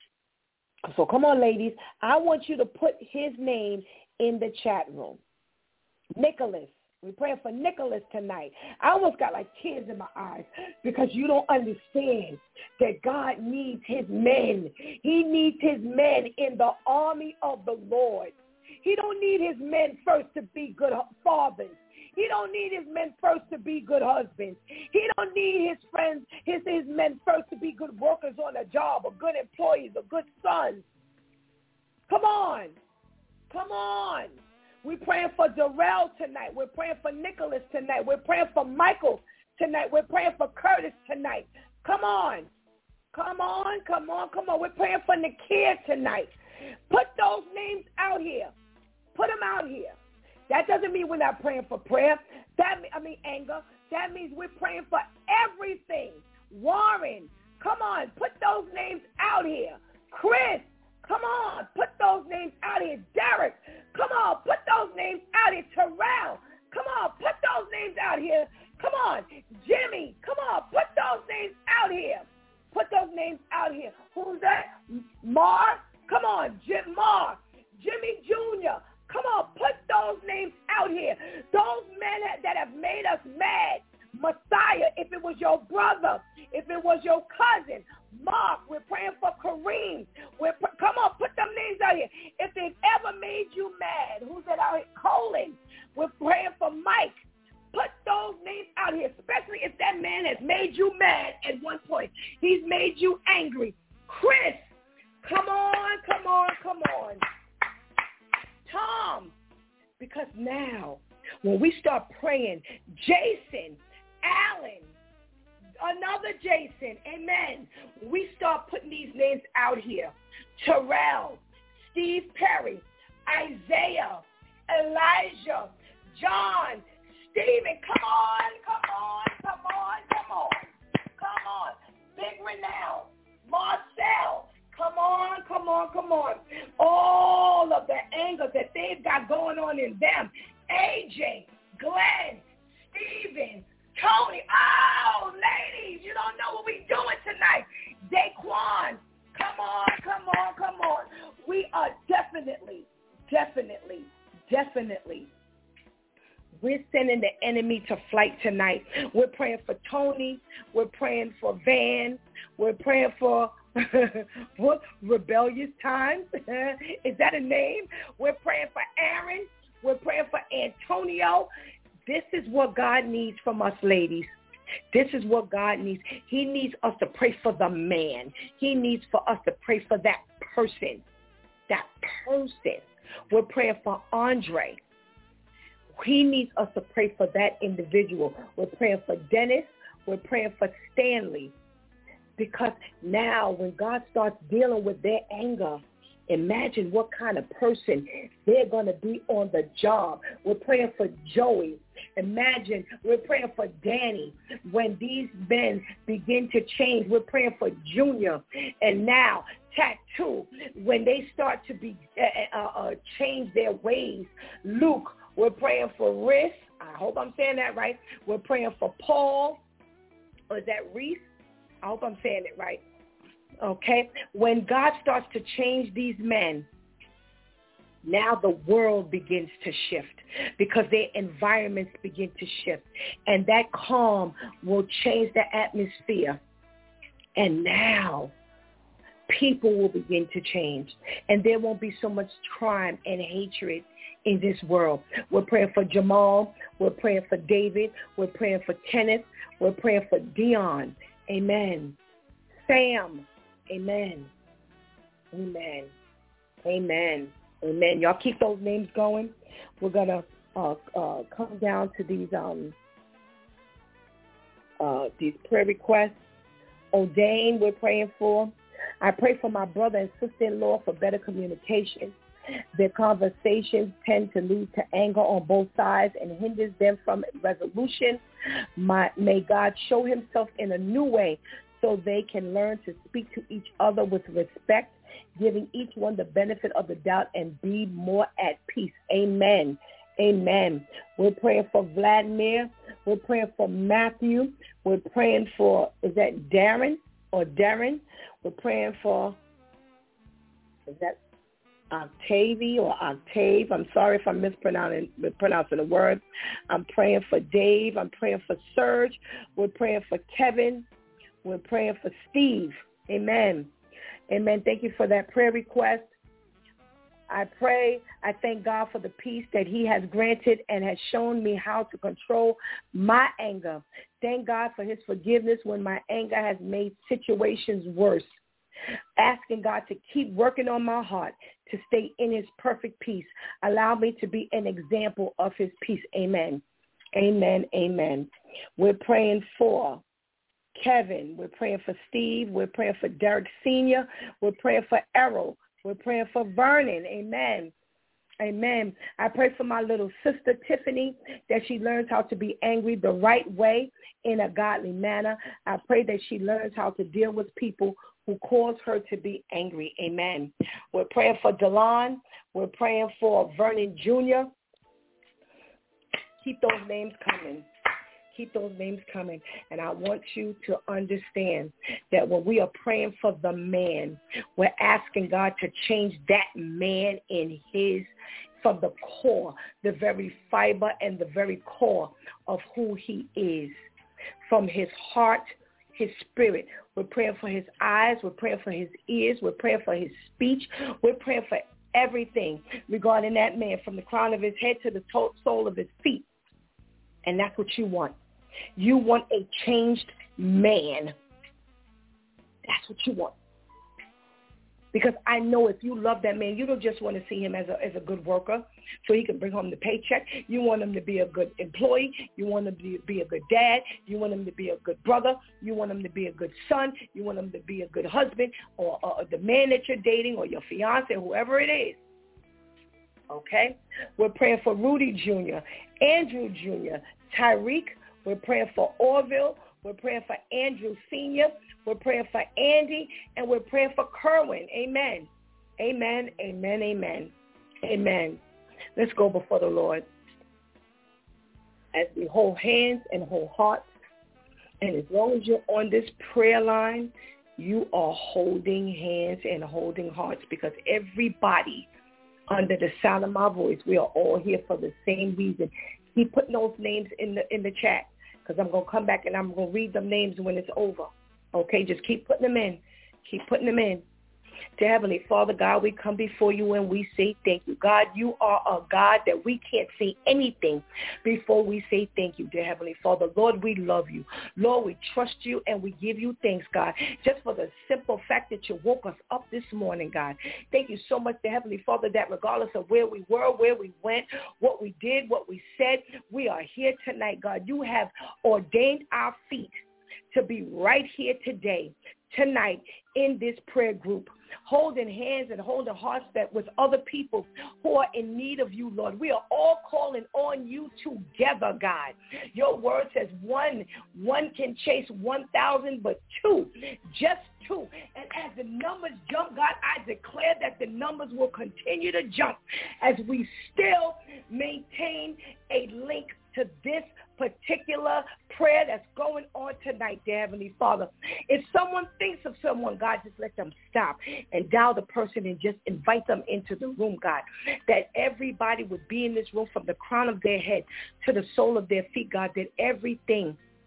S2: So come on, ladies. I want you to put his name in the chat room. Nicholas. We're praying for Nicholas tonight. I almost got like tears in my eyes because you don't understand that God needs his men. He needs his men in the army of the Lord. He don't need his men first to be good fathers. He don't need his men first to be good husbands. He don't need his friends, his, his men first to be good workers on a job or good employees or good sons. Come on. Come on. We're praying for Darrell tonight. We're praying for Nicholas tonight. We're praying for Michael tonight. We're praying for Curtis tonight. Come on. Come on, come on, come on. We're praying for Nakia tonight. Put those names out here. Put them out here. That doesn't mean we're not praying for prayer. That I mean anger. That means we're praying for everything. Warren, come on. Put those names out here. Chris, come on. Put those names out here. Derek, come on. Put those names out here. Terrell, come on. Put those names out here. Come on. Jimmy, come on. Put those names out here. Put those names out here. Who's that? Mar, come on. Jim Mar, Jimmy Junior, come on. Put those names out here. Those men that have made us mad. Messiah, if it was your brother, if it was your cousin, Mark, we're praying for Kareem. We're pr- come on, put them names out here. If they've ever made you mad, who's that out here? Colin, we're praying for Mike. Put those names out here, especially if that man has made you mad at one point. He's made you angry. Chris, come on, come on, come on. Tom, because now when we start praying, Jason, Allen, another Jason, amen. We start putting these names out here. Terrell, Steve Perry, Isaiah, Elijah, John, Stephen, come on, come on, come on, come on, come on. Big Renown, Marcel, come on, come on, come on. All of the anger that they've got going on in them. A J, Glenn, Steven, Tony. Oh, ladies, you don't know what we're doing tonight. Daquan, come on, come on, come on. We are definitely, definitely, definitely, we're sending the enemy to flight tonight. We're praying for Tony. We're praying for Van. We're praying for what? Rebellious Times. Is that a name? We're praying for Aaron. We're praying for Antonio. This is what God needs from us, ladies. This is what God needs. He needs us to pray for the man. He needs for us to pray for that person. That person. We're praying for Andre. He needs us to pray for that individual. We're praying for Dennis. We're praying for Stanley. Because now when God starts dealing with their anger, imagine what kind of person they're going to be on the job. We're praying for Joey. Imagine we're praying for Danny. When these men begin to change, we're praying for Junior. And now Tattoo, when they start to be uh, uh, change their ways. Luke, we're praying for Riz. I hope I'm saying that right. We're praying for Paul. Or is that Reese? I hope I'm saying it right. Okay? When God starts to change these men, now the world begins to shift because their environments begin to shift. And that calm will change the atmosphere. And now people will begin to change, and there won't be so much crime and hatred in this world. We're praying for Jamal. We're praying for David. We're praying for Kenneth. We're praying for Dion. Amen. Sam. Amen. Amen. Amen. Amen. Y'all keep those names going. We're going to uh, uh, come down to these um uh, these prayer requests. O'Dane, we're praying for. I pray for my brother and sister-in-law for better communication. Their conversations tend to lead to anger on both sides and hinders them from resolution. My, may God show himself in a new way so they can learn to speak to each other with respect, giving each one the benefit of the doubt and be more at peace. Amen. Amen. We're praying for Vladimir. We're praying for Matthew. We're praying for, is that Darren or Darren? We're praying for, is that Octavie or Octave? I'm sorry if I'm mispronouncing pronouncing the word. I'm praying for Dave. I'm praying for Serge. We're praying for Kevin. We're praying for Steve. Amen. Amen. Thank you for that prayer request. I pray, I thank God for the peace that he has granted and has shown me how to control my anger. Thank God for his forgiveness when my anger has made situations worse. Asking God to keep working on my heart to stay in his perfect peace. Allow me to be an example of his peace. Amen. Amen. Amen. We're praying for Kevin. We're praying for Steve. We're praying for Derek Senior We're praying for Errol. We're praying for Vernon. Amen. Amen. I pray for my little sister, Tiffany, that she learns how to be angry the right way in a godly manner. I pray that she learns how to deal with people who cause her to be angry. Amen. We're praying for Delon. We're praying for Vernon Junior Keep those names coming. Keep those names coming. And I want you to understand that when we are praying for the man, we're asking God to change that man in his, from the core, the very fiber and the very core of who he is, from his heart, his spirit. We're praying for his eyes. We're praying for his ears. We're praying for his speech. We're praying for everything regarding that man, from the crown of his head to the sole of his feet. And that's what you want. You want a changed man. That's what you want. Because I know if you love that man, you don't just want to see him as a as a good worker so he can bring home the paycheck. You want him to be a good employee. You want him to be a good dad. You want him to be a good brother. You want him to be a good son. You want him to be a good husband, or, or the man that you're dating, or your fiance, whoever it is. Okay? We're praying for Rudy Junior, Andrew Junior, Tyreek. We're praying for Orville. We're praying for Andrew Senior We're praying for Andy. And we're praying for Kerwin. Amen. Amen. Amen. Amen. Amen. Let's go before the Lord as we hold hands and hold hearts. And as long as you're on this prayer line, you are holding hands and holding hearts, because everybody under the sound of my voice, we are all here for the same reason. Keep putting those names in the in the chat, because I'm going to come back and I'm going to read them names when it's over. Okay, just keep putting them in. Keep putting them in. Dear Heavenly Father, God, we come before you and we say thank you. God, you are a God that we can't say anything before we say thank you, dear Heavenly Father. Lord, we love you. Lord, we trust you and we give you thanks, God, just for the simple fact that you woke us up this morning, God. Thank you so much, dear Heavenly Father, that regardless of where we were, where we went, what we did, what we said, we are here tonight, God. You have ordained our feet to be right here today, tonight, in this prayer group, holding hands and holding hearts that with other people who are in need of you, Lord. We are all calling on you together, God. Your word says one, one can chase one thousand, but two, just two. And as the numbers jump, God, I declare that the numbers will continue to jump as we still maintain a link to this particular prayer that's going on tonight, dear Heavenly Father. If someone thinks of someone, God, just let them stop and dial the person and just invite them into the room, God, that everybody would be in this room from the crown of their head to the sole of their feet, God, that everything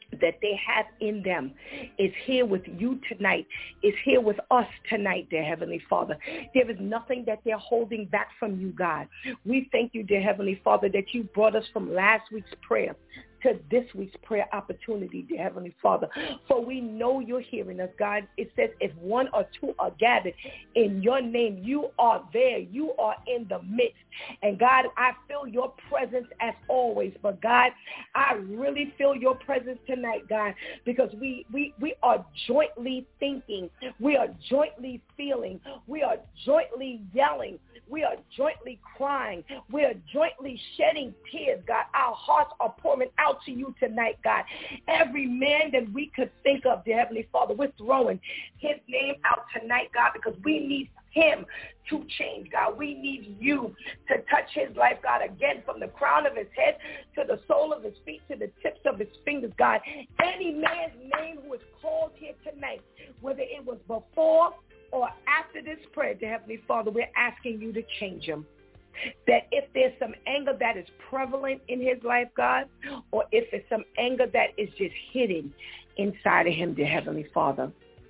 S2: that they have in them is here with you tonight, is here with us tonight, dear Heavenly Father. There is nothing that they're holding back from you, God. We thank you, dear Heavenly Father, that you brought us from last week's prayer to this week's prayer opportunity, dear Heavenly Father. For we know you're hearing us, God. It says if one or two are gathered in your name, you are there. You are in the midst. And God, I feel your presence as always. But God, I really feel your presence tonight, God, because we, we, we are jointly thinking. We are jointly feeling. We are jointly yelling. We are jointly crying. We are jointly shedding tears, God. Our hearts are pouring out to you tonight, God. Every man that we could think of, dear Heavenly Father, we're throwing his name out tonight, God, because we need him to change, God. We need you to touch his life, God, again, from the crown of his head to the sole of his feet to the tips of his fingers, God. Any man's name who is called here tonight, whether it was before or after this prayer, dear Heavenly Father, we're asking you to change him. That if there's some anger that is prevalent in his life, God, or if it's some anger that is just hidden inside of him, dear Heavenly Father,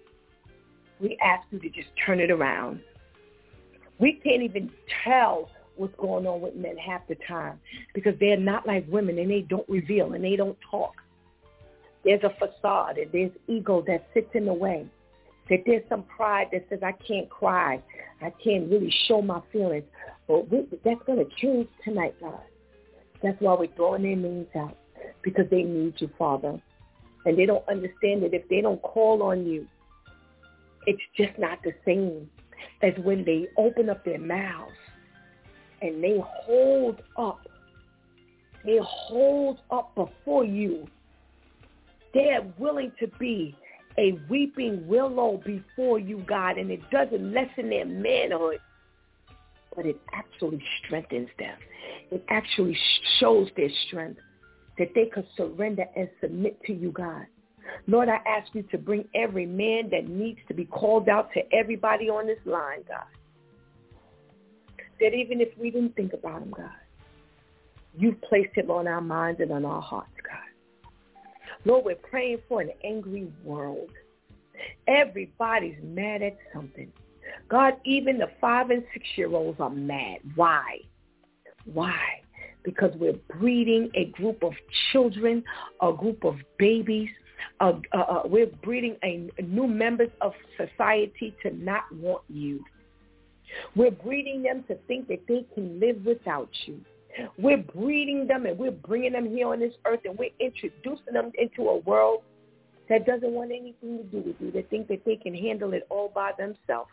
S2: we ask you to just turn it around. We can't even tell what's going on with men half the time because they're not like women and they don't reveal and they don't talk. There's a facade and there's ego that sits in the way. That there's some pride that says, I can't cry. I can't really show my feelings. But we, that's going to change tonight, God. That's why we're throwing their names out, because they need you, Father. And they don't understand that if they don't call on you, it's just not the same as when they open up their mouths and they hold up. They hold up before you. They're willing to be a weeping willow before you, God, and it doesn't lessen their manhood, but it actually strengthens them. It actually shows their strength, that they could surrender and submit to you, God. Lord, I ask you to bring every man that needs to be called out to everybody on this line, God, that even if we didn't think about him, God, you've placed him on our minds and on our hearts, God. Lord, we're praying for an angry world. Everybody's mad at something. God, even the five and six-year-olds are mad. Why? Why? Because we're breeding a group of children, a group of babies. Uh, uh, uh, we're breeding a, a new members of society to not want you. We're breeding them to think that they can live without you. We're breeding them and we're bringing them here on this earth and we're introducing them into a world that doesn't want anything to do with you, that think that they can handle it all by themselves.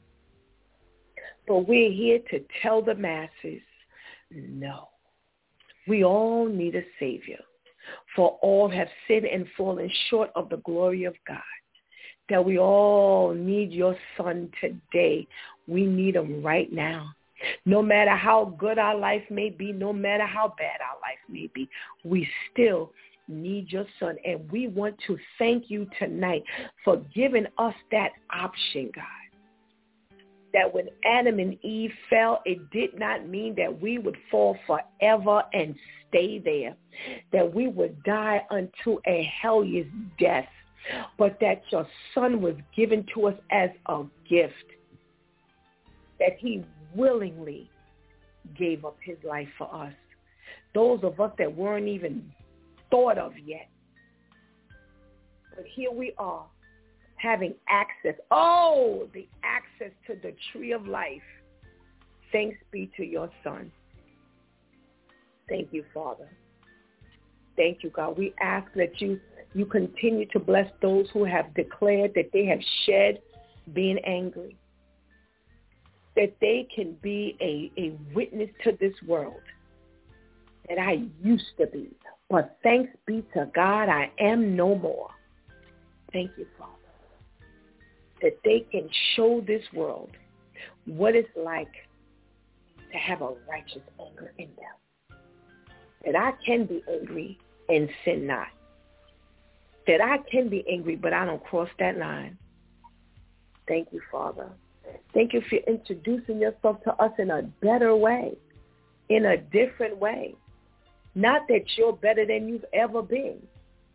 S2: But we're here to tell the masses, no, we all need a Savior. For all have sinned and fallen short of the glory of God. That we all need your Son today. We need him right now. No matter how good our life may be, no matter how bad our life may be, we still need your Son. And we want to thank you tonight for giving us that option, God. That when Adam and Eve fell, it did not mean that we would fall forever and stay there. That we would die unto a hellish death. But that your Son was given to us as a gift. That he willingly gave up his life for us. Those of us that weren't even thought of yet. But here we are, having access. Oh, the access to the tree of life. Thanks be to your Son. Thank you, Father. Thank you, God. We ask that you, you continue to bless those who have declared that they have shed being angry. That they can be a, a witness to this world that I used to be. But thanks be to God, I am no more. Thank you, Father. That they can show this world what it's like to have a righteous anger in them. That I can be angry and sin not. That I can be angry, but I don't cross that line. Thank you, Father. Thank you for introducing yourself to us in a better way, in a different way. Not that you're better than you've ever been,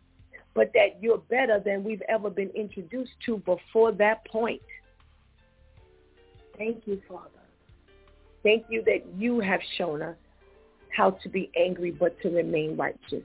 S2: but that you're better than we've ever been introduced to before that point. Thank you, Father. Thank you that you have shown us how to be angry but to remain righteous.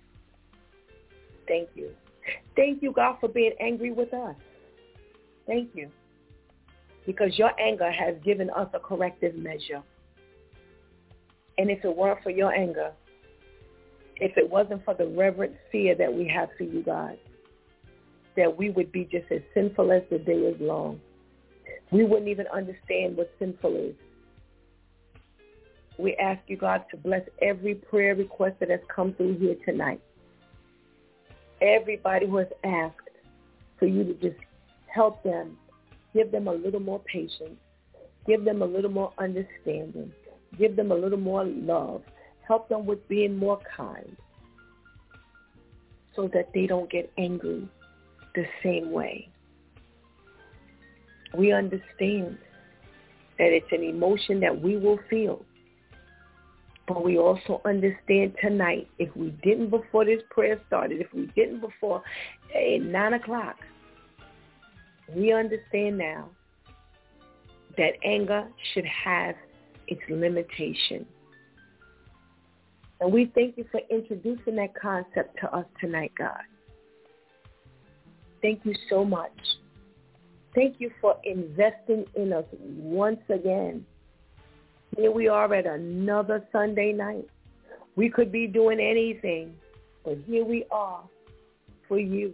S2: Thank you. Thank you, God, for being angry with us. Thank you. Because your anger has given us a corrective measure. And if it weren't for your anger, if it wasn't for the reverent fear that we have for you, God, that we would be just as sinful as the day is long. We wouldn't even understand what sinful is. We ask you, God, to bless every prayer request that has come through here tonight. Everybody who has asked for you to just help them, give them a little more patience, give them a little more understanding, give them a little more love, help them with being more kind so that they don't get angry the same way. We understand that it's an emotion that we will feel. But we also understand tonight, if we didn't before this prayer started, if we didn't before hey, nine o'clock, we understand now that anger should have its limitation. And we thank you for introducing that concept to us tonight, God. Thank you so much. Thank you for investing in us once again. Here we are at another Sunday night. We could be doing anything, but here we are for you.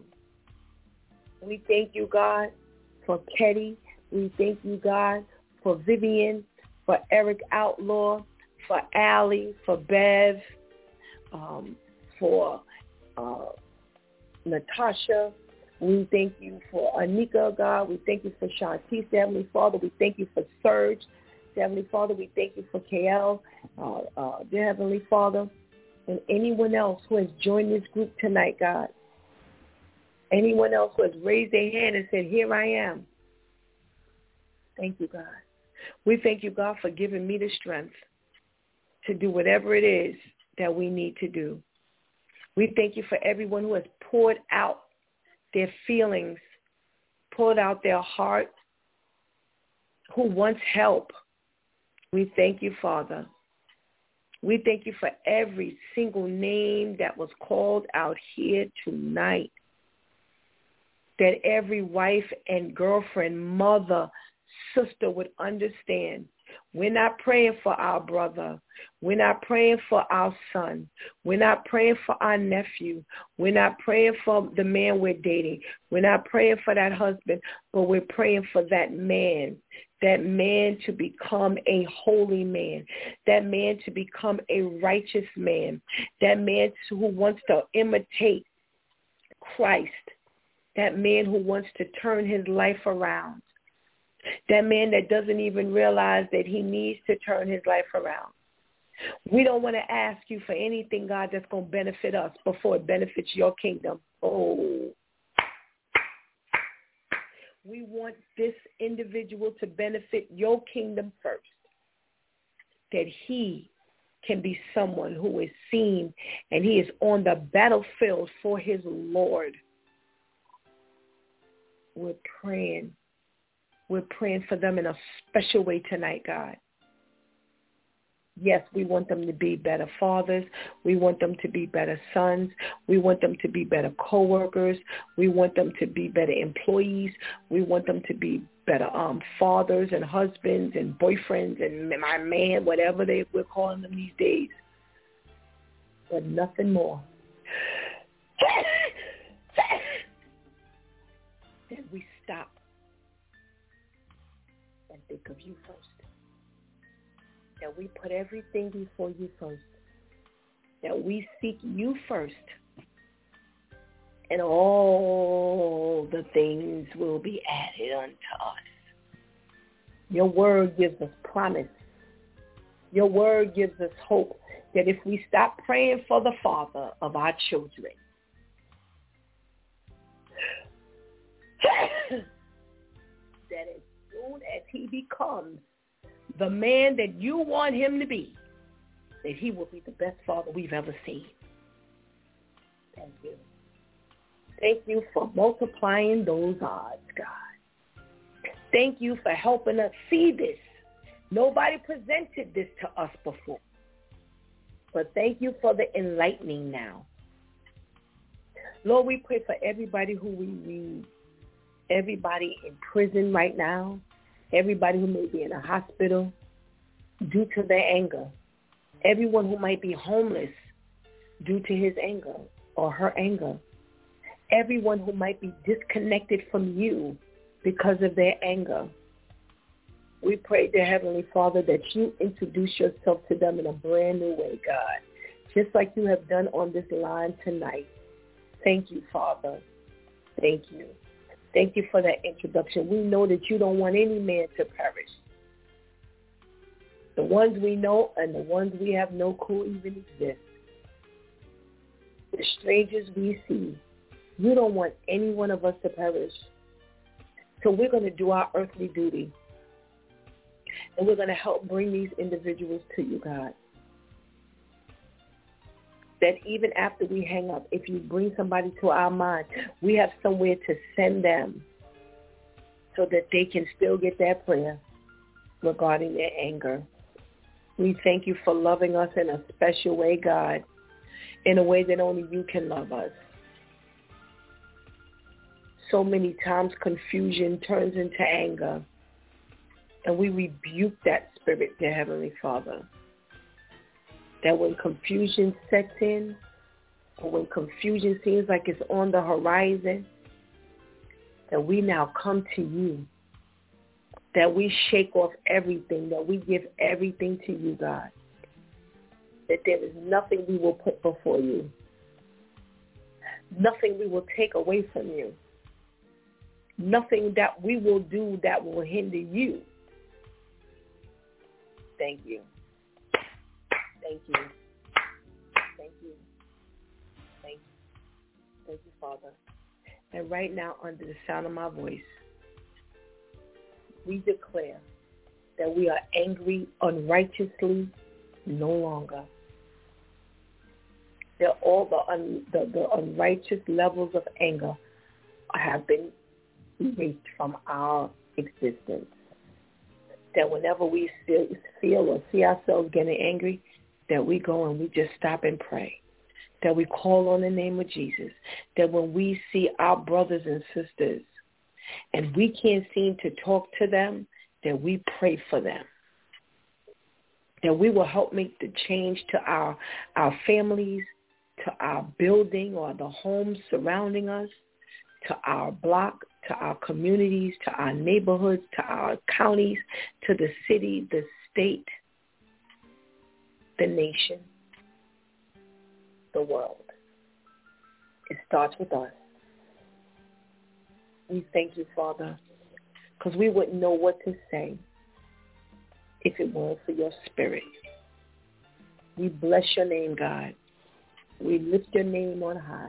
S2: We thank you, God, for Ketty. We thank you, God, for Vivian, for Eric Outlaw, for Allie, for Bev, um, for uh, Natasha. We thank you for Anika, God. We thank you for Shantice, Heavenly Father. We thank you for Serge. Heavenly Father, we thank you for K L, uh, uh, dear Heavenly Father, and anyone else who has joined this group tonight, God. Anyone else who has raised their hand and said, here I am. Thank you, God. We thank you, God, for giving me the strength to do whatever it is that we need to do. We thank you for everyone who has poured out their feelings, poured out their heart, who wants help. We thank you, Father. We thank you for every single name that was called out here tonight. That every wife and girlfriend, mother, sister would understand. We're not praying for our brother. We're not praying for our son. We're not praying for our nephew. We're not praying for the man we're dating. We're not praying for that husband, but we're praying for that man. That man to become a holy man, that man to become a righteous man, that man who wants to imitate Christ, that man who wants to turn his life around, that man that doesn't even realize that he needs to turn his life around. We don't want to ask you for anything, God, that's going to benefit us before it benefits your kingdom. Oh, we want this individual to benefit your kingdom first, that he can be someone who is seen and he is on the battlefield for his Lord. We're praying. We're praying for them in a special way tonight, God. Yes, we want them to be better fathers. We want them to be better sons. We want them to be better co-workers. We want them to be better employees. We want them to be better um, fathers and husbands and boyfriends and my man, whatever they we're calling them these days. But nothing more. Then we stop and think of you first. That we put everything before you first. That we seek you first. And all the things will be added unto us. Your word gives us promise. Your word gives us hope that if we stop praying for the father of our children, that as soon as he becomes the man that you want him to be, that he will be the best father we've ever seen. Thank you. Thank you for multiplying those odds, God. Thank you for helping us see this. Nobody presented this to us before. But thank you for the enlightening now. Lord, we pray for everybody who we read, everybody in prison right now, everybody who may be in a hospital due to their anger, everyone who might be homeless due to his anger or her anger, everyone who might be disconnected from you because of their anger. We pray, dear Heavenly Father, that you introduce yourself to them in a brand new way, God, just like you have done on this line tonight. Thank you, Father. Thank you. Thank you for that introduction. We know that you don't want any man to perish. The ones we know and the ones we have no clue even exist. The strangers we see, you don't want any one of us to perish. So we're going to do our earthly duty. And we're going to help bring these individuals to you, God. That even after we hang up, if you bring somebody to our mind, we have somewhere to send them so that they can still get that prayer regarding their anger. We thank you for loving us in a special way, God, in a way that only you can love us. So many times confusion turns into anger, and we rebuke that spirit, dear Heavenly Father. That when confusion sets in, or when confusion seems like it's on the horizon, that we now come to you, that we shake off everything, that we give everything to you, God, that there is nothing we will put before you, nothing we will take away from you, nothing that we will do that will hinder you. Thank you. Thank you. Thank you. Thank you. Thank you, Father. And right now, under the sound of my voice, we declare that we are angry unrighteously no longer. That all the, un, the, the unrighteous levels of anger have been erased from our existence. That whenever we feel, feel or see ourselves getting angry, that we go and we just stop and pray. That we call on the name of Jesus. That when we see our brothers and sisters and we can't seem to talk to them, that we pray for them. That we will help make the change to our, our families, to our building or the homes surrounding us, to our block, to our communities, to our neighborhoods, to our counties, to the city, the state, the nation, the world. It starts with us. We thank you, Father, because we wouldn't know what to say if it weren't for your spirit. We bless your name, God. We lift your name on high.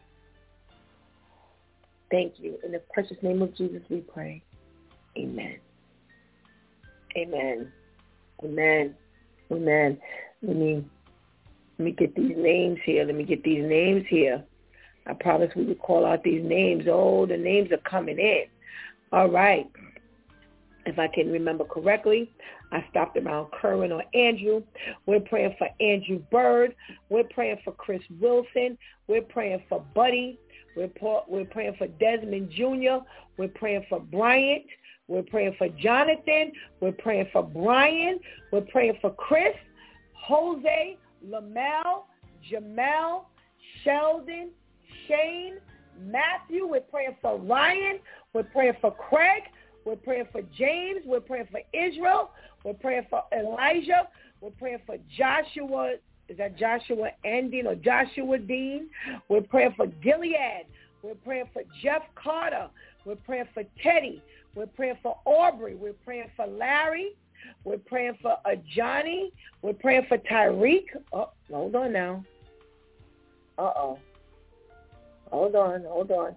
S2: Thank you. In the precious name of Jesus we pray. Amen. Amen. Amen. Amen. Let me, let me get these names here. Let me get these names here. I promise we will call out these names. Oh, the names are coming in. All right. If I can remember correctly, I stopped around Kerwin or Andrew. We're praying for Andrew Bird. We're praying for Chris Wilson. We're praying for Buddy. We're, we're praying for Desmond Junior We're praying for Bryant. We're praying for Jonathan. We're praying for Brian. We're praying for Chris, Jose, Lamel, Jamel, Sheldon, Shane, Matthew. We're praying for Ryan. We're praying for Craig. We're praying for James. We're praying for Israel. We're praying for Elijah. We're praying for Joshua. Is that Joshua Ending or Joshua Dean? We're praying for Gilead. We're praying for Jeff Carter. We're praying for Teddy. We're praying for Aubrey. We're praying for Larry. We're praying for uh, Johnny. We're praying for Tyreek. Oh, hold on now. Uh-oh. Hold on, hold on.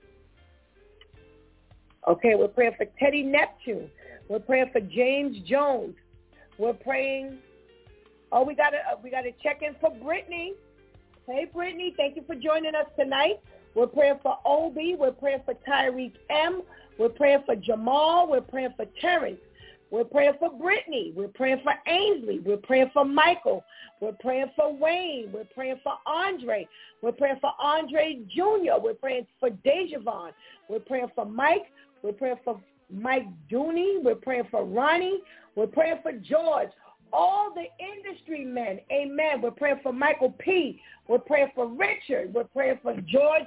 S2: Okay, we're praying for Teddy Neptune. We're praying for James Jones. We're praying. Oh, we got to uh, we got to check in for Brittany. Hey, Brittany, thank you for joining us tonight. We're praying for Obi. We're praying for Tyreek M. We're praying for Jamal. We're praying for Terrence. We're praying for Brittany. We're praying for Ainsley. We're praying for Michael. We're praying for Wayne. We're praying for Andre. We're praying for Andre Junior We're praying for Dejavon. We're praying for Mike. We're praying for Mike Dooney. We're praying for Ronnie. We're praying for George. All the industry men, amen. We're praying for Michael P. We're praying for Richard. We're praying for George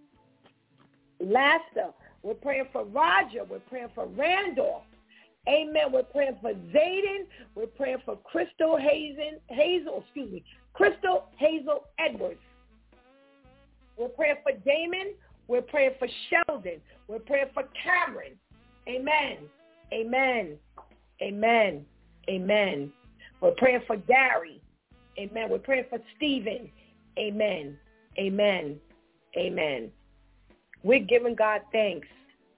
S2: Laster. We're praying for Roger. We're praying for Randolph. Amen. We're praying for Zayden. We're praying for Crystal Hazen, Hazel, excuse me, Crystal Hazel Edwards. We're praying for Damon. We're praying for Sheldon. We're praying for Cameron. Amen. Amen. Amen. Amen. We're praying for Gary. Amen. We're praying for Stephen. Amen. Amen. Amen. We're giving God thanks.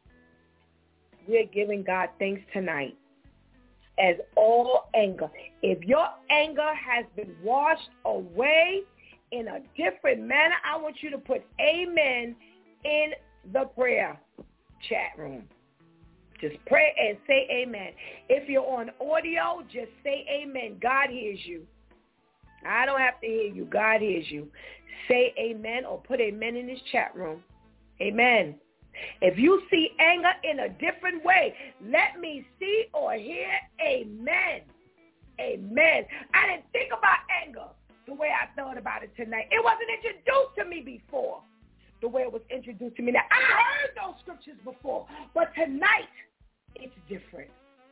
S2: We're giving God thanks tonight as all anger. If your anger has been washed away in a different manner, I want you to put amen in the prayer chat room. Just pray and say amen. If you're on audio, just say amen. God hears you. I don't have to hear you. God hears you. Say amen or put amen in this chat room. Amen. If you see anger in a different way, let me see or hear amen. Amen. I didn't think about anger the way I thought about it tonight. It wasn't introduced to me before the way it was introduced to me now. I heard those scriptures before, but tonight it's different.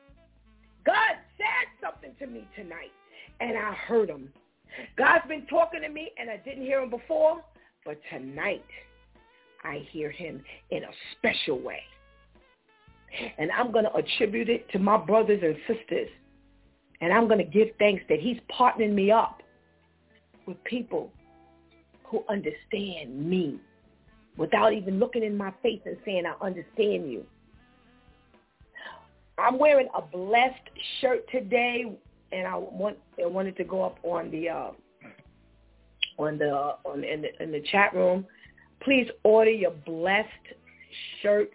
S2: God said something to me tonight, and I heard him. God's been talking to me, and I didn't hear him before, but tonight I hear him in a special way. And I'm going to attribute it to my brothers and sisters. And I'm going to give thanks that he's partnering me up with people who understand me without even looking in my face and saying, I understand you. I'm wearing a blessed shirt today, and I want I wanted to go up on the uh, on the on in the in the chat room. Please order your blessed shirts.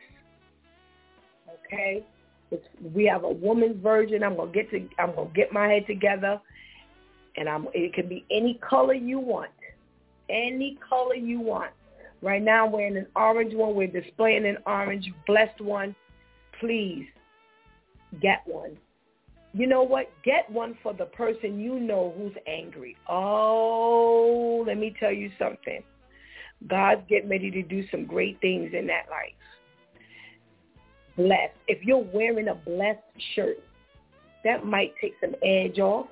S2: Okay, it's, we have a woman's version. I'm gonna get to I'm gonna get my head together, and I'm. It can be any color you want, any color you want. Right now, I'm wearing an orange one. We're displaying an orange blessed one. Please get one. You know what? Get one for the person you know who's angry. Oh, let me tell you something. God's getting ready to do some great things in that life. Blessed. If you're wearing a blessed shirt, that might take some edge off.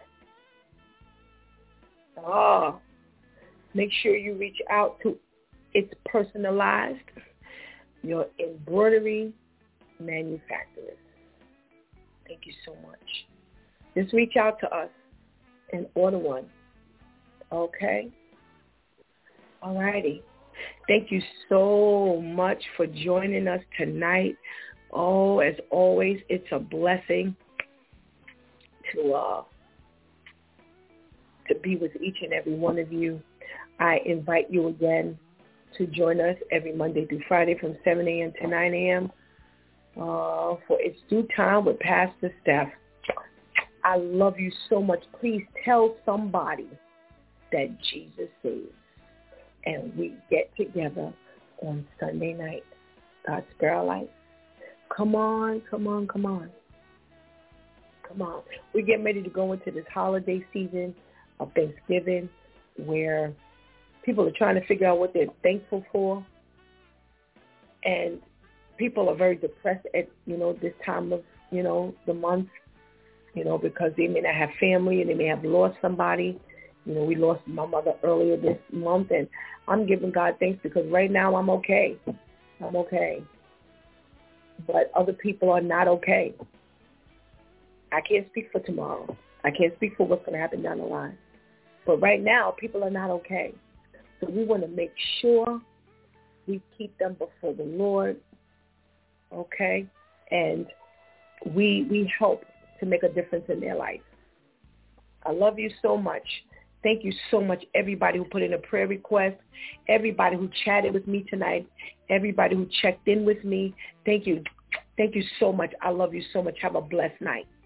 S2: Oh, make sure you reach out to It's Personalized, your embroidery manufacturers. Thank you so much. Just reach out to us and order one. Okay? All righty. Thank you so much for joining us tonight. Oh, as always, it's a blessing to uh, to be with each and every one of you. I invite you again to join us every Monday through Friday from seven a.m. to nine a.m. Uh, for It's Due Time with Pastor Steph. I love you so much. Please tell somebody that Jesus saves. And we get together on Sunday night. God spare our life. Come on, come on, come on. Come on. We're getting ready to go into this holiday season of Thanksgiving where people are trying to figure out what they're thankful for. And people are very depressed at, you know, this time of, you know, the month, you know, because they may not have family and they may have lost somebody. You know, we lost my mother earlier this month, and I'm giving God thanks because right now I'm okay. I'm okay. But other people are not okay. I can't speak for tomorrow. I can't speak for what's going to happen down the line. But right now, people are not okay. So we want to make sure we keep them before the Lord, okay? And we we help to make a difference in their life. I love you so much. Thank you so much, everybody who put in a prayer request, everybody who chatted with me tonight, everybody who checked in with me. Thank you. Thank you so much. I love you so much. Have a blessed night.